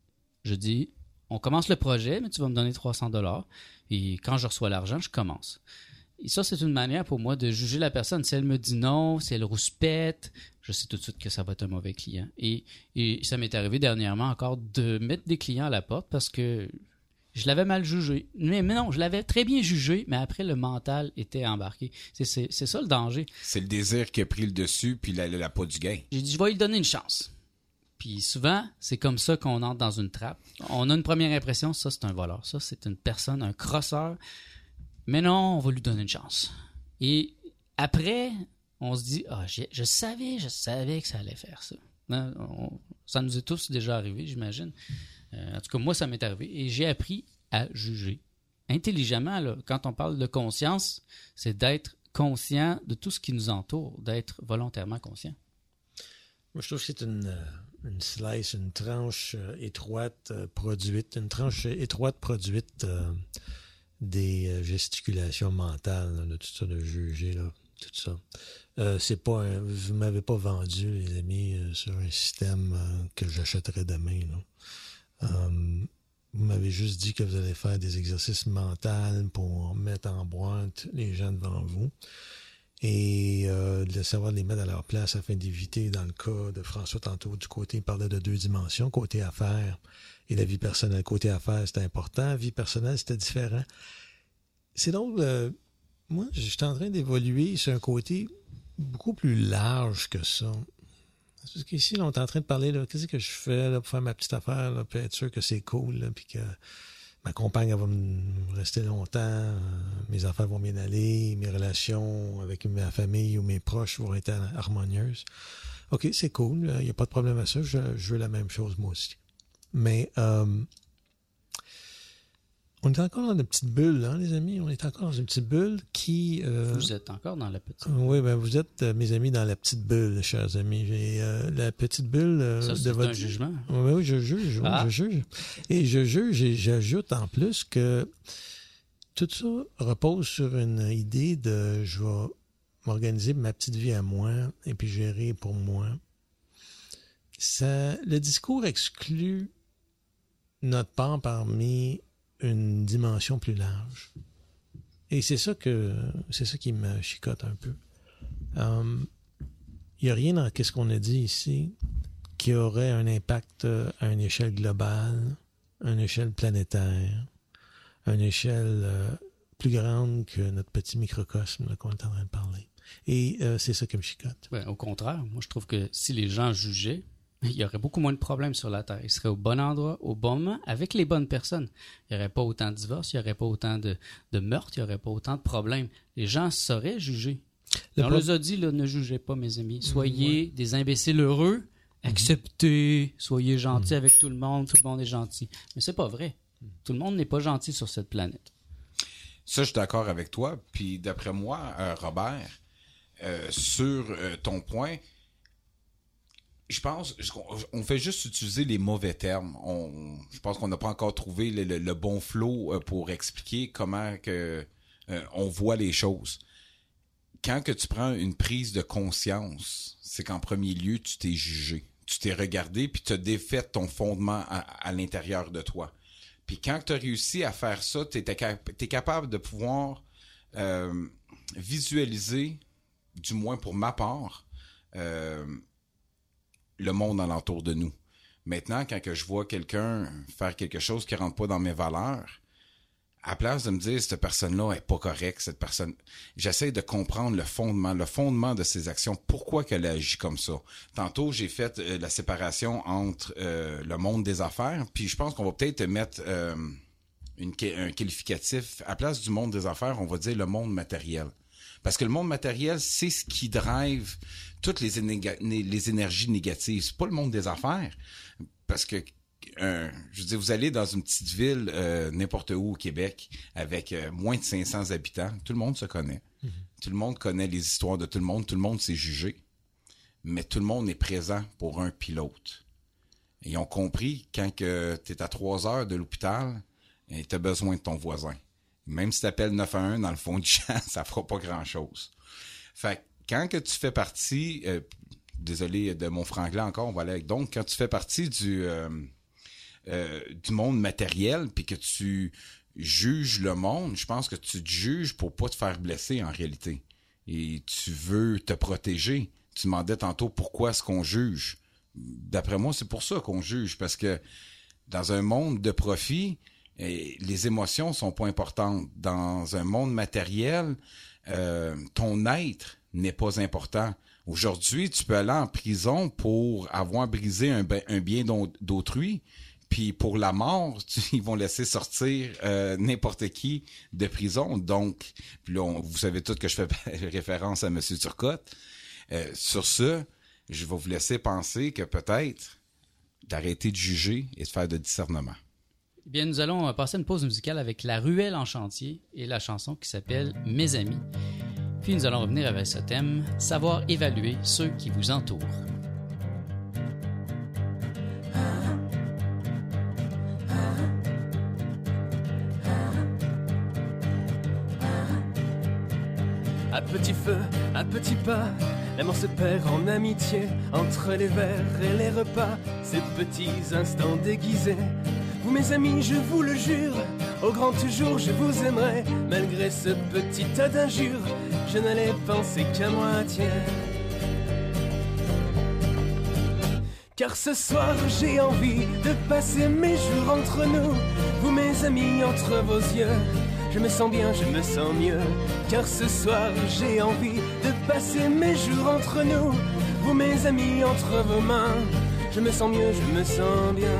je dis, on commence le projet, mais tu vas me donner trois cents dollars. Et quand je reçois l'argent, je commence. Et ça, c'est une manière pour moi de juger la personne. Si elle me dit non, si elle rouspète, je sais tout de suite que ça va être un mauvais client. Et, et ça m'est arrivé dernièrement encore de mettre des clients à la porte parce que je l'avais mal jugé. Mais, mais non, je l'avais très bien jugé, mais après, le mental était embarqué. C'est, c'est, c'est ça le danger. C'est le désir qui a pris le dessus, puis la, la, la pas du gain. J'ai dit, je vais lui donner une chance. Puis souvent, c'est comme ça qu'on entre dans une trappe. On a une première impression, ça c'est un voleur, ça c'est une personne, un crosseur. Mais non, on va lui donner une chance. Et après, on se dit, ah, j'ai- je savais, je savais que ça allait faire ça. Hein, on- ça nous est tous déjà arrivé, j'imagine. Euh, en tout cas, moi, ça m'est arrivé. Et j'ai appris à juger intelligemment. Là. Quand on parle de conscience, c'est d'être conscient de tout ce qui nous entoure, d'être volontairement conscient. Moi, je trouve que c'est une, euh, une slice, une tranche euh, étroite euh, produite, une tranche étroite produite euh, des euh, gesticulations mentales, là, de tout ça, de juger, là, tout ça. Euh, c'est pas un, vous m'avez pas vendu, les amis, euh, sur un système euh, que j'achèterais demain. Là. Euh, vous m'avez juste dit que vous allez faire des exercices mentaux pour mettre en boîte les gens devant vous. Et euh, de savoir les mettre à leur place afin d'éviter, dans le cas de François tantôt, du côté, il parlait de deux dimensions, côté affaires et la vie personnelle. Côté affaires, c'était important, vie personnelle, c'était différent. C'est donc, euh, moi, je suis en train d'évoluer sur un côté beaucoup plus large que ça. Parce qu'ici, là, on est en train de parler, là, qu'est-ce que je fais là, pour faire ma petite affaire, là, puis être sûr que c'est cool, là, puis que ma compagne, elle va me rester longtemps, euh, mes affaires vont bien aller, mes relations avec ma famille ou mes proches vont être harmonieuses. OK, c'est cool, il n'y a pas de problème à ça, je, je veux la même chose moi aussi. Mais euh, on est encore dans une petite bulle, hein, les amis, on est encore dans une petite bulle qui... Euh, Vous êtes encore dans la petite. oui, ben vous êtes, euh, mes amis, dans la petite bulle, chers amis. Et, euh, la petite bulle euh, Ça, de c'est votre... un jugement. Oui, oui, je juge, oui, Ah. je juge. Et je juge et j'ajoute en plus que tout ça repose sur une idée de je vais m'organiser ma petite vie à moi et puis gérer pour moi. Ça, le discours exclut notre part parmi une dimension plus large. Et c'est ça que c'est ça qui me chicote un peu. Il um, n'y a rien dans ce qu'on a dit ici qui aurait un impact à une échelle globale, à une échelle planétaire, à une échelle euh, plus grande que notre petit microcosme là, qu'on est en train de parler. Et euh, c'est ça qui me chicote. Ben, au contraire, moi je trouve que si les gens jugeaient, il y aurait beaucoup moins de problèmes sur la Terre. Ils seraient au bon endroit, au bon moment, avec les bonnes personnes. Il n'y aurait pas autant de divorces, il n'y aurait pas autant de, de meurtres, il n'y aurait pas autant de problèmes. Les gens sauraient juger. Le On pro- les a dit, là, ne jugez pas, mes amis. Soyez Ouais. des imbéciles heureux, acceptez, soyez gentils avec tout le monde, tout le monde est gentil. Mais c'est pas vrai. Tout le monde n'est pas gentil sur cette planète. Ça, je suis d'accord avec toi. Puis d'après moi, euh, Robert, euh, sur euh, ton point, je pense qu'on on fait juste utiliser les mauvais termes. On, je pense qu'on n'a pas encore trouvé le, le, le bon flow euh, pour expliquer comment que euh, on voit les choses. Quand que tu prends une prise de conscience, c'est qu'en premier lieu, tu t'es jugé. Tu t'es regardé, puis tu as défait ton fondement à, à l'intérieur de toi. Puis quand tu as réussi à faire ça, tu es capable de pouvoir euh, visualiser, du moins pour ma part, euh, le monde alentour de nous. Maintenant, quand que je vois quelqu'un faire quelque chose qui ne rentre pas dans mes valeurs, à place de me dire cette personne-là est pas correcte, cette personne, j'essaie de comprendre le fondement, le fondement de ses actions, pourquoi qu'elle agit comme ça. Tantôt, j'ai fait euh, la séparation entre euh, le monde des affaires, puis je pense qu'on va peut-être mettre euh, une, un qualificatif. À place du monde des affaires, on va dire le monde matériel. Parce que le monde matériel, c'est ce qui drive toutes les, énéga- les énergies négatives. C'est pas le monde des affaires. Parce que, euh, je veux dire, vous allez dans une petite ville, euh, n'importe où au Québec, avec euh, moins de cinq cents habitants, tout le monde se connaît. Mm-hmm. Tout le monde connaît les histoires de tout le monde. Tout le monde s'est jugé. Mais tout le monde est présent pour un puis l'autre. Et ils ont compris, quand tu es à trois heures de l'hôpital, tu as besoin de ton voisin. Même si tu appelles neuf un un dans le fond du champ, ça fera pas grand-chose. Fait que quand que tu fais partie, euh, désolé de mon franglais encore, on va aller avec donc, quand tu fais partie du, euh, euh, du monde matériel, puis que tu juges le monde, je pense que tu te juges pour pas te faire blesser en réalité. Et tu veux te protéger. Tu demandais tantôt pourquoi est-ce qu'on juge. D'après moi, c'est pour ça qu'on juge, parce que dans un monde de profit, et les émotions sont pas importantes. Dans un monde matériel, euh, ton être n'est pas important. Aujourd'hui, tu peux aller en prison pour avoir brisé un, un bien d'autrui, puis pour la mort, tu, ils vont laisser sortir euh, n'importe qui de prison. Donc, puis là, on, vous savez tous que je fais référence à M. Turcotte. Euh, sur ce, je vais vous laisser penser que peut-être d'arrêter de juger et de faire de discernement. Eh bien, nous allons passer une pause musicale avec La Ruelle en chantier et la chanson qui s'appelle « Mes amis ». Puis nous allons revenir avec ce thème « Savoir évaluer ceux qui vous entourent ». À petit feu, à petits pas, l'amour se perd en amitié. Entre les verres et les repas, ces petits instants déguisés. Vous mes amis, je vous le jure, au grand jour je vous aimerai. Malgré ce petit tas d'injures, je n'allais penser qu'à moitié. Car ce soir j'ai envie de passer mes jours entre nous. Vous mes amis, entre vos yeux, je me sens bien, je me sens mieux. Car ce soir j'ai envie de passer mes jours entre nous. Vous mes amis, entre vos mains, je me sens mieux, je me sens bien.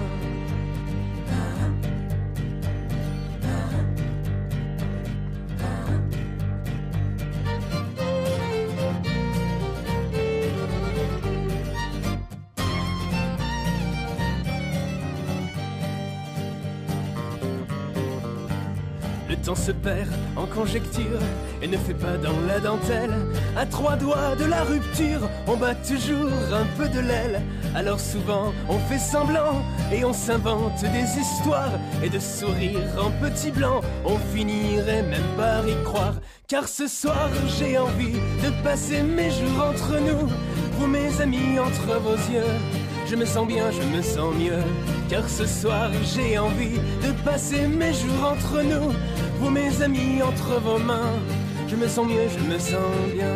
Le temps se perd en conjecture et ne fait pas dans la dentelle. À trois doigts de la rupture, on bat toujours un peu de l'aile. Alors souvent on fait semblant et on s'invente des histoires. Et de sourire en petit blanc, on finirait même par y croire. Car ce soir j'ai envie de passer mes jours entre nous. Vous mes amis, entre vos yeux, je me sens bien, je me sens mieux. Car ce soir j'ai envie de passer mes jours entre nous. Vous mes amis, entre vos mains, je me sens mieux, je me sens bien.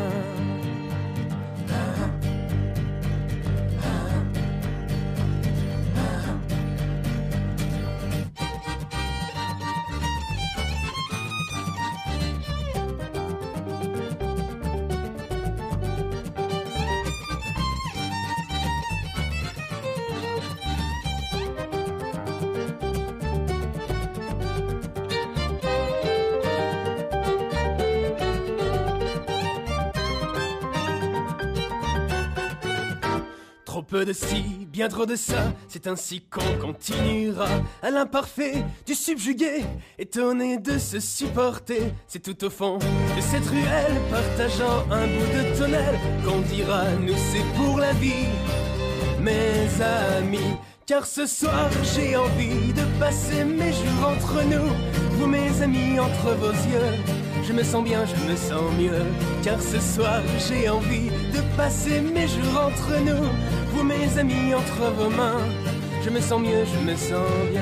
Trop peu de ci, bien trop de ça, c'est ainsi qu'on continuera. À l'imparfait, du subjugué, étonné de se supporter. C'est tout au fond de cette ruelle, partageant un bout de tonnelle, qu'on dira, nous c'est pour la vie, mes amis. Car ce soir j'ai envie de passer mes jours entre nous. Vous mes amis, entre vos yeux, je me sens bien, je me sens mieux. Car ce soir j'ai envie de passer mes jours entre nous. Vous mes amis, entre vos mains, je me sens mieux, je me sens bien.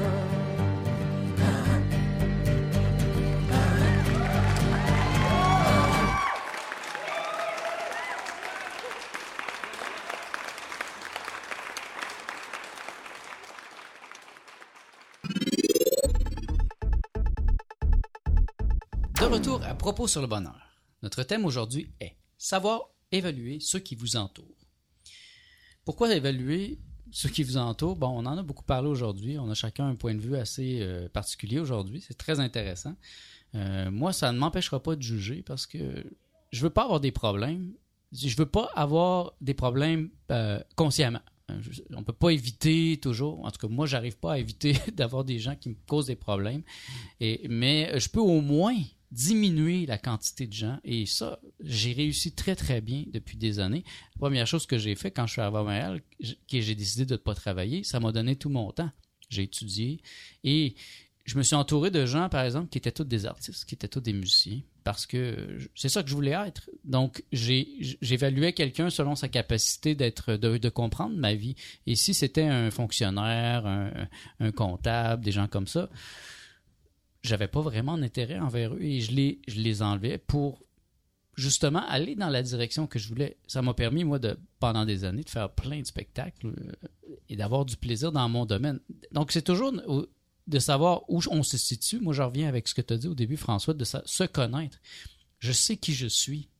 De retour à Propos sur le bonheur. Notre thème aujourd'hui est savoir évaluer ceux qui vous entourent. Pourquoi évaluer ceux qui vous entourent? Bon, on en a beaucoup parlé aujourd'hui. On a chacun un point de vue assez euh, particulier aujourd'hui. C'est très intéressant. Euh, moi, ça ne m'empêchera pas de juger parce que je veux pas avoir des problèmes. Je veux pas avoir des problèmes euh, consciemment. Je, on peut pas éviter toujours. En tout cas, moi, j'arrive pas à éviter d'avoir des gens qui me causent des problèmes. Et, mais je peux au moins diminuer la quantité de gens. Et ça, j'ai réussi très, très bien depuis des années. La première chose que j'ai fait quand je suis arrivé à Montréal, que j'ai décidé de ne pas travailler, ça m'a donné tout mon temps. J'ai étudié et je me suis entouré de gens, par exemple, qui étaient tous des artistes, qui étaient tous des musiciens, parce que c'est ça que je voulais être. Donc, j'ai, j'évaluais quelqu'un selon sa capacité d'être, de, de comprendre ma vie. Et si c'était un fonctionnaire, un, un comptable, des gens comme ça, j'avais pas vraiment d'intérêt envers eux et je les, je les enlevais pour justement aller dans la direction que je voulais. Ça m'a permis, moi, de pendant des années, de faire plein de spectacles euh, et d'avoir du plaisir dans mon domaine. Donc, c'est toujours de savoir où on se situe. Moi, je reviens avec ce que tu as dit au début, François, de se connaître. Je sais qui je suis.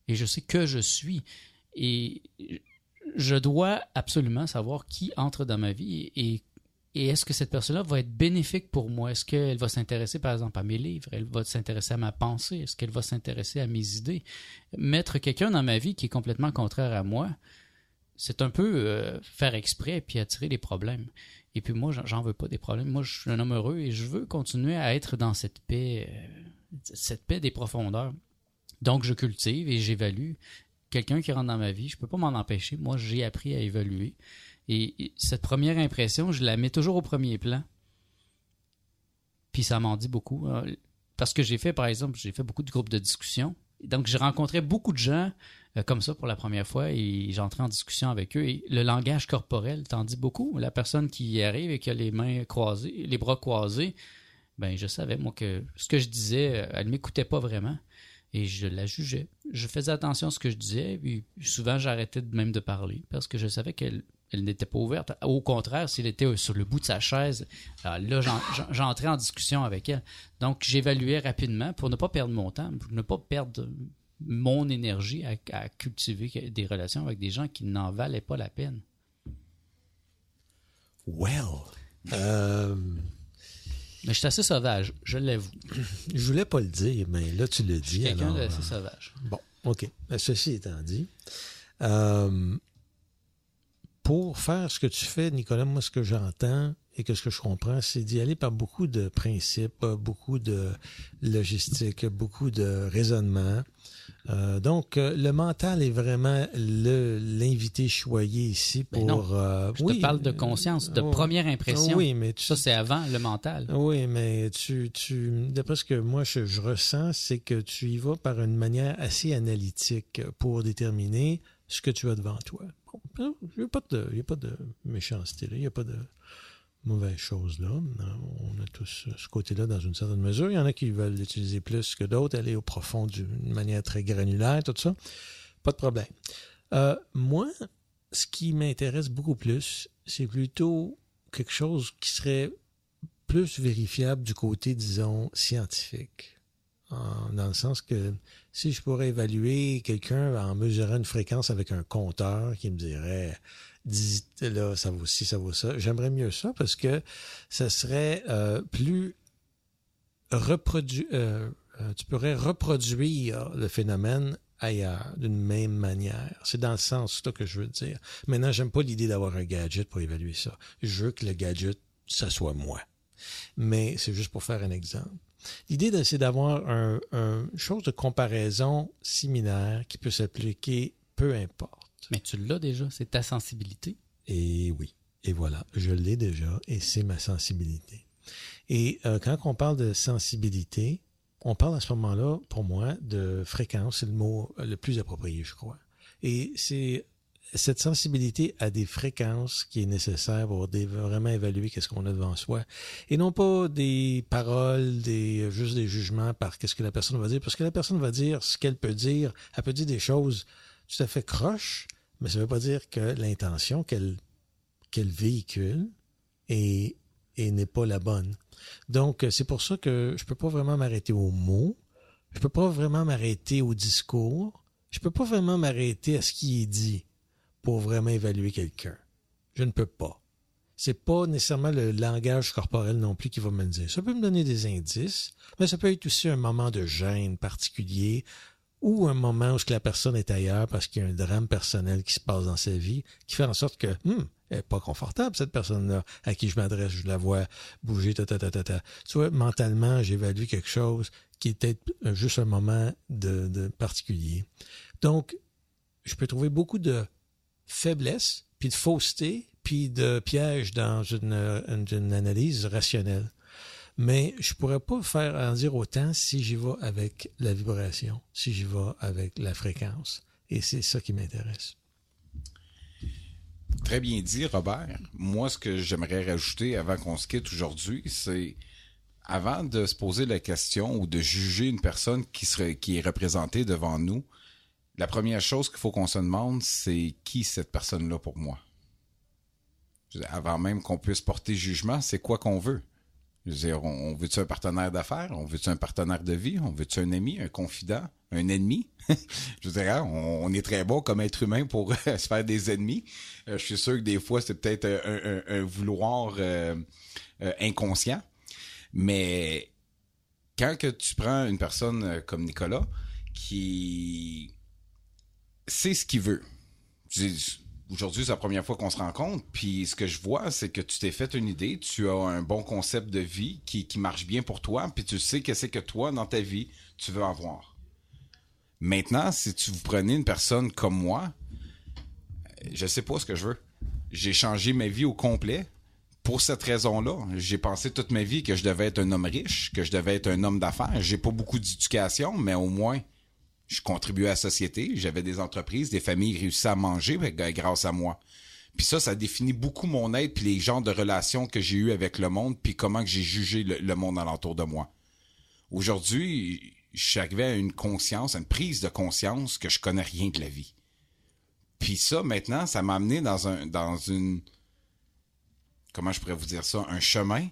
et je sais que je suis. Et je dois absolument savoir qui entre dans ma vie et, et est-ce que cette personne-là va être bénéfique pour moi? Est-ce qu'elle va s'intéresser, par exemple, à mes livres? Elle va s'intéresser à ma pensée? Est-ce qu'elle va s'intéresser à mes idées? Mettre quelqu'un dans ma vie qui est complètement contraire à moi, c'est un peu euh, faire exprès puis attirer des problèmes. Et puis moi, j'en veux pas des problèmes. Moi, je suis un homme heureux et je veux continuer à être dans cette paix, euh, cette paix des profondeurs. Donc, je cultive et j'évalue. Quelqu'un qui rentre dans ma vie, je peux pas m'en empêcher. Moi, j'ai appris à évaluer. Et, et cette première impression, je la mets toujours au premier plan. Puis ça m'en dit beaucoup. Hein. Parce que j'ai fait, par exemple, j'ai fait beaucoup de groupes de discussion. Donc, j'ai rencontré beaucoup de gens euh, comme ça pour la première fois et j'entrais en discussion avec eux. Et le langage corporel t'en dit beaucoup. La personne qui arrive et qui a les mains croisées, les bras croisés, ben je savais, moi, que ce que je disais, elle ne m'écoutait pas vraiment. Et je la jugeais. Je faisais attention à ce que je disais. Puis souvent, j'arrêtais même de parler parce que je savais qu'elle elle n'était pas ouverte. Au contraire, s'il était sur le bout de sa chaise, là, j'en, j'entrais en discussion avec elle. Donc, j'évaluais rapidement pour ne pas perdre mon temps, pour ne pas perdre mon énergie à, à cultiver des relations avec des gens qui n'en valaient pas la peine. Well... Euh... Mais je suis assez sauvage, je l'avoue. Je voulais pas le dire, mais là, tu le dis. Je suis quelqu'un alors, d'assez euh, sauvage. Bon, OK. Ceci étant dit, euh, pour faire ce que tu fais, Nicolas, moi, ce que j'entends et que ce que je comprends, c'est d'y aller par beaucoup de principes, beaucoup de logistique, beaucoup de raisonnement. Euh, donc, euh, le mental est vraiment le, l'invité choyé ici pour... Ben non, euh, je oui, te parle de conscience, de euh, première impression. Oui, mais tu, ça, c'est avant le mental. Oui, mais tu, tu, d'après ce que moi je, je ressens, c'est que tu y vas par une manière assez analytique pour déterminer ce que tu as devant toi. Bon, il n'y a pas de, il y a pas de méchanceté là, il n'y a pas de mauvaise chose là. On a tous ce côté-là dans une certaine mesure. Il y en a qui veulent l'utiliser plus que d'autres, aller au profond d'une manière très granulaire, tout ça. Pas de problème. Euh, moi, ce qui m'intéresse beaucoup plus, c'est plutôt quelque chose qui serait plus vérifiable du côté, disons, scientifique. En, dans le sens que si je pourrais évaluer quelqu'un en mesurant une fréquence avec un compteur qui me dirait dis, là, ça vaut ci, ça vaut ça, j'aimerais mieux ça parce que ça serait euh, plus reproduit. Euh, euh, tu pourrais reproduire le phénomène ailleurs, d'une même manière. C'est dans le sens là que je veux dire. Maintenant, j'aime pas l'idée d'avoir un gadget pour évaluer ça. Je veux que le gadget, ça soit moi. Mais c'est juste pour faire un exemple. L'idée, c'est d'avoir un, un chose de comparaison similaire qui peut s'appliquer peu importe. Mais tu l'as déjà, c'est ta sensibilité. Et oui, et voilà, je l'ai déjà et c'est ma sensibilité. Et euh, quand on parle de sensibilité, on parle à ce moment-là, pour moi, de fréquence, c'est le mot le plus approprié, je crois. Et c'est cette sensibilité à des fréquences qui est nécessaire pour des, vraiment évaluer qu'est-ce qu'on a devant soi. Et non pas des paroles, des juste des jugements par qu'est-ce que la personne va dire. Parce que la personne va dire ce qu'elle peut dire. Elle peut dire des choses tout à fait croches, mais ça ne veut pas dire que l'intention qu'elle, qu'elle véhicule est, est, n'est pas la bonne. Donc, c'est pour ça que je ne peux pas vraiment m'arrêter aux mots. Je ne peux pas vraiment m'arrêter au discours. Je ne peux pas vraiment m'arrêter à ce qui est dit pour vraiment évaluer quelqu'un. Je ne peux pas. C'est pas nécessairement le langage corporel non plus qui va me le dire. Ça peut me donner des indices, mais ça peut être aussi un moment de gêne particulier ou un moment où la personne est ailleurs parce qu'il y a un drame personnel qui se passe dans sa vie qui fait en sorte que hum, elle n'est pas confortable, cette personne-là à qui je m'adresse, je la vois bouger, ta, ta, ta, ta, ta. Tu vois, mentalement, j'évalue quelque chose qui est peut-être juste un moment de, de particulier. Donc, je peux trouver beaucoup de faiblesse, puis de fausseté, puis de piège dans une, une, une analyse rationnelle. Mais je pourrais pas faire en dire autant si j'y vais avec la vibration, si j'y vais avec la fréquence. Et c'est ça qui m'intéresse. Très bien dit, Robert. Moi, ce que j'aimerais rajouter avant qu'on se quitte aujourd'hui, c'est avant de se poser la question ou de juger une personne qui serait qui est représentée devant nous, la première chose qu'il faut qu'on se demande, c'est qui cette personne-là pour moi. Avant même qu'on puisse porter jugement, c'est quoi qu'on veut. Je veux dire, on, on veut-tu un partenaire d'affaires? On veut-tu un partenaire de vie? On veut-tu un ami, un confident, un ennemi? Je veux dire, hein, on, on est très bon comme être humain pour se faire des ennemis. Euh, je suis sûr que des fois, c'est peut-être un, un, un vouloir euh, euh, inconscient. Mais quand que tu prends une personne comme Nicolas qui sait ce qu'il veut, je dis, aujourd'hui, c'est la première fois qu'on se rencontre, puis ce que je vois, c'est que tu t'es fait une idée, tu as un bon concept de vie qui, qui marche bien pour toi, puis tu sais qu'est-ce que toi, dans ta vie, tu veux avoir. Maintenant, si tu vous prenez une personne comme moi, je sais pas ce que je veux. J'ai changé ma vie au complet pour cette raison-là. J'ai pensé toute ma vie que je devais être un homme riche, que je devais être un homme d'affaires. J'ai pas beaucoup d'éducation, mais au moins, je contribuais à la société. J'avais des entreprises, des familles réussissaient à manger grâce à moi. Puis ça, ça définit beaucoup mon être, puis les genres de relations que j'ai eues avec le monde, puis comment que j'ai jugé le, le monde alentour de moi. Aujourd'hui, je suis arrivé à une conscience, à une prise de conscience que je connais rien de la vie. Puis ça, maintenant, ça m'a amené dans un, dans une, comment je pourrais vous dire ça, un chemin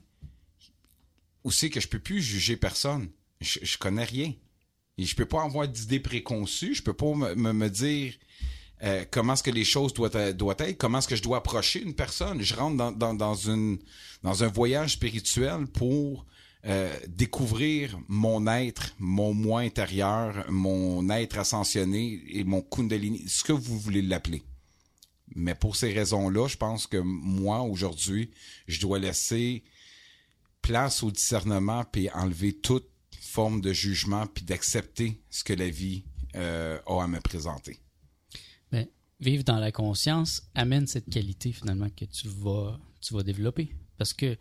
où c'est que je peux plus juger personne. Je, je connais rien. Et je peux pas avoir d'idées préconçues. Je peux pas me, me, me dire euh, comment est-ce que les choses doivent, doivent être, comment est-ce que je dois approcher une personne. Je rentre dans, dans, dans, une, dans un voyage spirituel pour euh, découvrir mon être, mon moi intérieur, mon être ascensionné et mon kundalini, ce que vous voulez l'appeler. Mais pour ces raisons-là, je pense que moi, aujourd'hui, je dois laisser place au discernement puis enlever toute forme de jugement puis d'accepter ce que la vie euh, a à me présenter. Ben, vivre dans la conscience amène cette qualité finalement que tu vas, tu vas développer. Parce que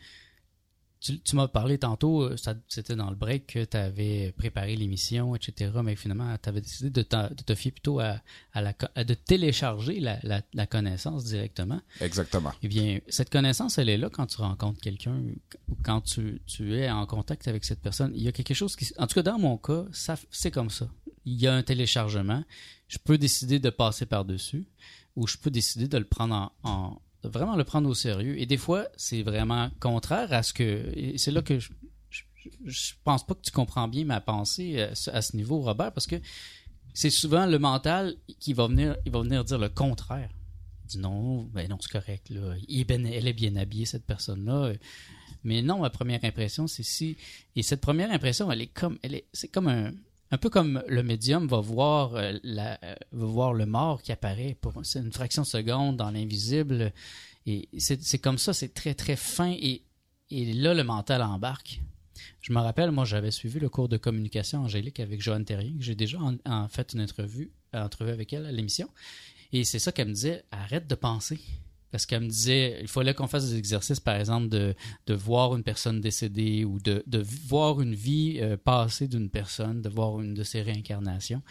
tu, tu m'as parlé tantôt, ça, c'était dans le break que tu avais préparé l'émission, et cetera. Mais finalement, tu avais décidé de, de te fier plutôt à, à, la, à de télécharger la, la, la connaissance directement. Exactement. Eh bien, cette connaissance, elle est là quand tu rencontres quelqu'un, quand tu, tu es en contact avec cette personne. Il y a quelque chose qui... En tout cas, dans mon cas, ça, c'est comme ça. Il y a un téléchargement. Je peux décider de passer par-dessus ou je peux décider de le prendre en... en de vraiment le prendre au sérieux. Et des fois, c'est vraiment contraire à ce que... Et c'est là que je, je, je pense pas que tu comprends bien ma pensée à ce, à ce niveau, Robert, parce que c'est souvent le mental qui va venir, il va venir dire le contraire. Il dit non, ben non, c'est correct, là. Il est bien, elle est bien habillée, cette personne-là. Mais non, ma première impression, c'est si... Et cette première impression, elle est comme... Elle est, c'est comme un... Un peu comme le médium va voir, euh, la, euh, va voir le mort qui apparaît pour c'est une fraction de seconde dans l'invisible. Et c'est, c'est comme ça, c'est très, très fin. Et, et là, le mental embarque. Je me rappelle, moi, j'avais suivi le cours de communication angélique avec Joanne Terrien. J'ai déjà en, en fait une entrevue, entrevue avec elle à l'émission. Et c'est ça qu'elle me disait, arrête de penser. Parce qu'elle me disait, il fallait qu'on fasse des exercices, par exemple, de, de voir une personne décédée ou de, de voir une vie euh, passée d'une personne, de voir une de ses réincarnations.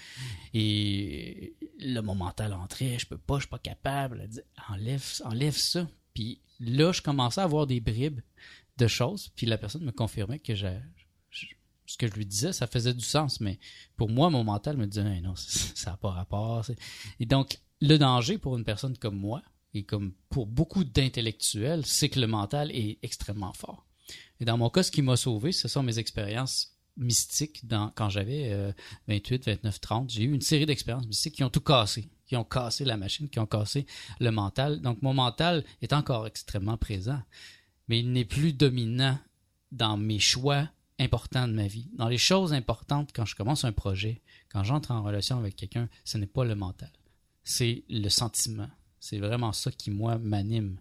Et là, mon mental entrait, je peux pas, je suis pas capable. Elle dit, enlève, enlève ça. Puis là, je commençais à avoir des bribes de choses. Puis la personne me confirmait que j'ai, je, ce que je lui disais, ça faisait du sens. Mais pour moi, mon mental me disait, hey, non, ça n'a pas rapport. Et donc, le danger pour une personne comme moi, et comme pour beaucoup d'intellectuels, c'est que le mental est extrêmement fort. Et dans mon cas, ce qui m'a sauvé, ce sont mes expériences mystiques. Dans, quand j'avais euh, vingt-huit, vingt-neuf, trente, j'ai eu une série d'expériences mystiques qui ont tout cassé, qui ont cassé la machine, qui ont cassé le mental. Donc mon mental est encore extrêmement présent, mais il n'est plus dominant dans mes choix importants de ma vie. Dans les choses importantes, quand je commence un projet, quand j'entre en relation avec quelqu'un, ce n'est pas le mental, c'est le sentiment. C'est vraiment ça qui, moi, m'anime.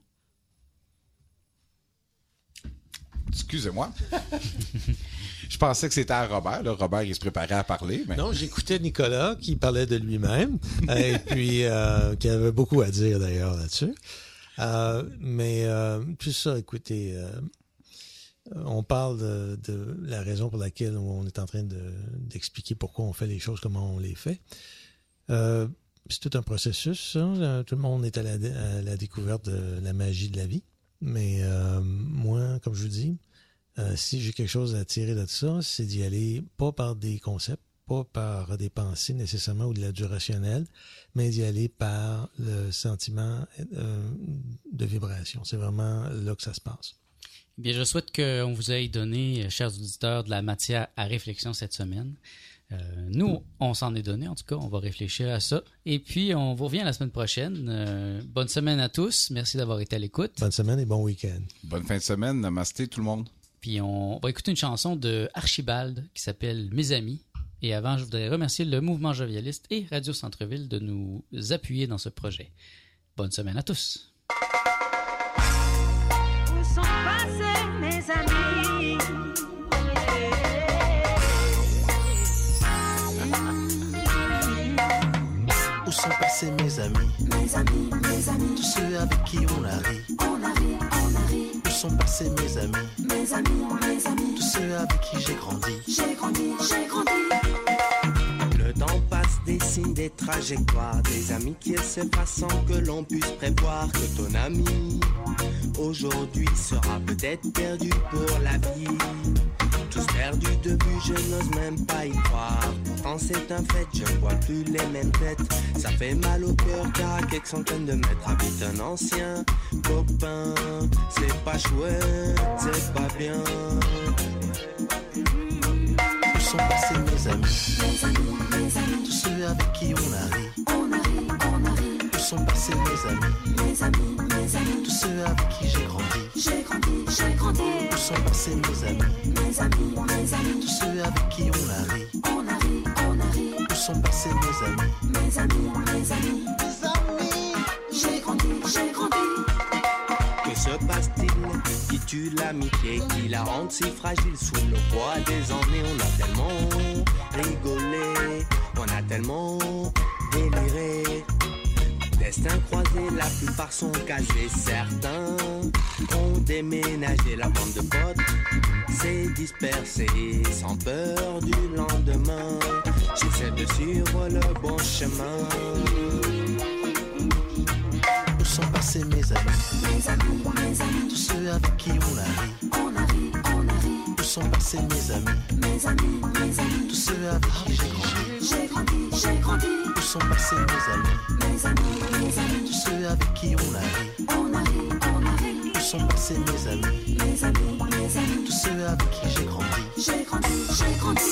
Excusez-moi. Je pensais que c'était à Robert. Là, Robert, il se préparait à parler. Mais... Non, j'écoutais Nicolas qui parlait de lui-même et puis euh, qui avait beaucoup à dire d'ailleurs là-dessus. Euh, mais euh, tout ça, écoutez, euh, on parle de, de la raison pour laquelle on est en train de, d'expliquer pourquoi on fait les choses, comment on les fait. Euh, C'est tout un processus, ça. Tout le monde est à la, à la découverte de la magie de la vie. Mais euh, moi, comme je vous dis, euh, si j'ai quelque chose à tirer de ça, c'est d'y aller pas par des concepts, pas par des pensées nécessairement ou de la du rationnel, mais d'y aller par le sentiment euh, de vibration. C'est vraiment là que ça se passe. Bien, je souhaite qu'on vous ait donné, chers auditeurs, de la matière à réflexion cette semaine. Euh, nous, on s'en est donné, en tout cas, on va réfléchir à ça. Et puis, on vous revient la semaine prochaine. Euh, bonne semaine à tous. Merci d'avoir été à l'écoute. Bonne semaine et bon week-end. Bonne fin de semaine. Namasté tout le monde. Puis, on va écouter une chanson de Archibald qui s'appelle « Mes amis ». Et avant, je voudrais remercier le Mouvement Jovialiste et Radio Centre-Ville de nous appuyer dans ce projet. Bonne semaine à tous. Où sont passés mes amis? Où sont passés mes amis? Mes amis, mes amis. Tous ceux avec qui on a ri. On a ri, on a ri. Où sont passés mes amis? Mes amis, mes amis. Tous ceux avec qui j'ai grandi. J'ai grandi, j'ai grandi. Le temps passe, dessine des trajectoires, des amitiés s'effacent sans que l'on puisse prévoir que ton ami aujourd'hui sera peut-être perdu pour la vie. Tous perdus de vue, je n'ose même pas y croire. Pourtant c'est un fait, je ne vois plus les mêmes têtes. Ça fait mal au cœur car à quelques centaines de mètres habite un ancien copain. C'est pas chouette, c'est pas bien. Où sont passés mes amis? Mes amis, mes amis. Tous ceux avec qui on a ri. On a ri, on a ri. Où sont passés mes amis? Mes amis, mes amis. Tous ceux avec qui j'ai grandi. J'ai grandi, j'ai grandi. Où sont passés mes amis? Mes amis, mes amis. Tous ceux avec qui on a ri. On a ri, on a ri. Où sont passés mes amis? Mes amis, mes amis. Mes amis. J'ai grandi, j'ai grandi. Que se passe-t-il? Qui tue l'amitié, qui la rend si fragile? Sous le poids des années, on a tellement rigolé, on a tellement déliré. Destin croisé, la plupart sont casés. Certains ont déménagé, la bande de potes s'est dispersée. Sans peur du lendemain, j'essaie de suivre le bon chemin. Où sont passés mes amis? Mes amis, mes amis. Tous ceux avec qui on a ri. On a ri, on a ri. Où sont passés mes amis? Mes amis, mes amis. Tous ceux avec qui j'ai grandi. J'ai grandi, j'ai grandi. Où sont passés mes amis? Mes amis, mes amis. Tous ceux avec qui on a ri. On a ri, on a ri. Où sont passés mes amis? Mes amis, mes amis. Tous ceux avec qui j'ai grandi. J'ai grandi, j'ai grandi.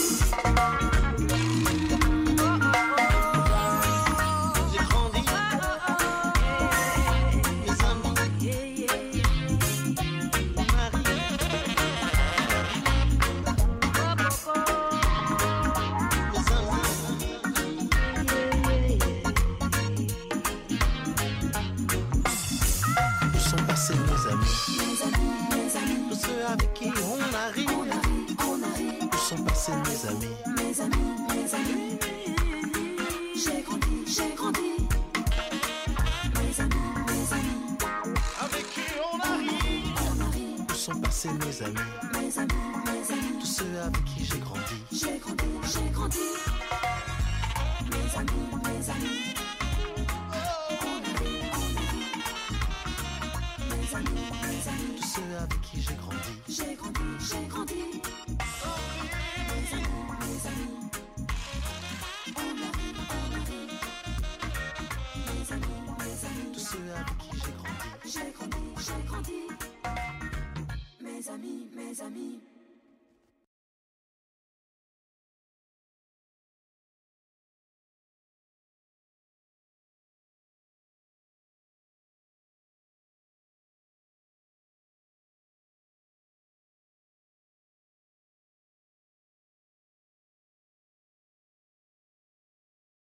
Mes amis, mes amis, mes amis. J'ai grandi, j'ai grandi. Mes amis, mes amis. Avec qui on a ri. On a ri. Où sont passés mes amis? Mes amis, mes amis. Tous ceux avec qui j'ai grandi. J'ai grandi, j'ai grandi. Mes amis, mes amis. On a ri, on a ri. Mes amis, mes amis. Tous ceux avec qui j'ai grandi. J'ai grandi, j'ai grandi. Mes amis, mes amis. On a ri, on a ri. Mes amis, mes amis. Tous ceux avec qui j'ai grandi. J'ai grandi, j'ai grandi. Mes amis, mes amis.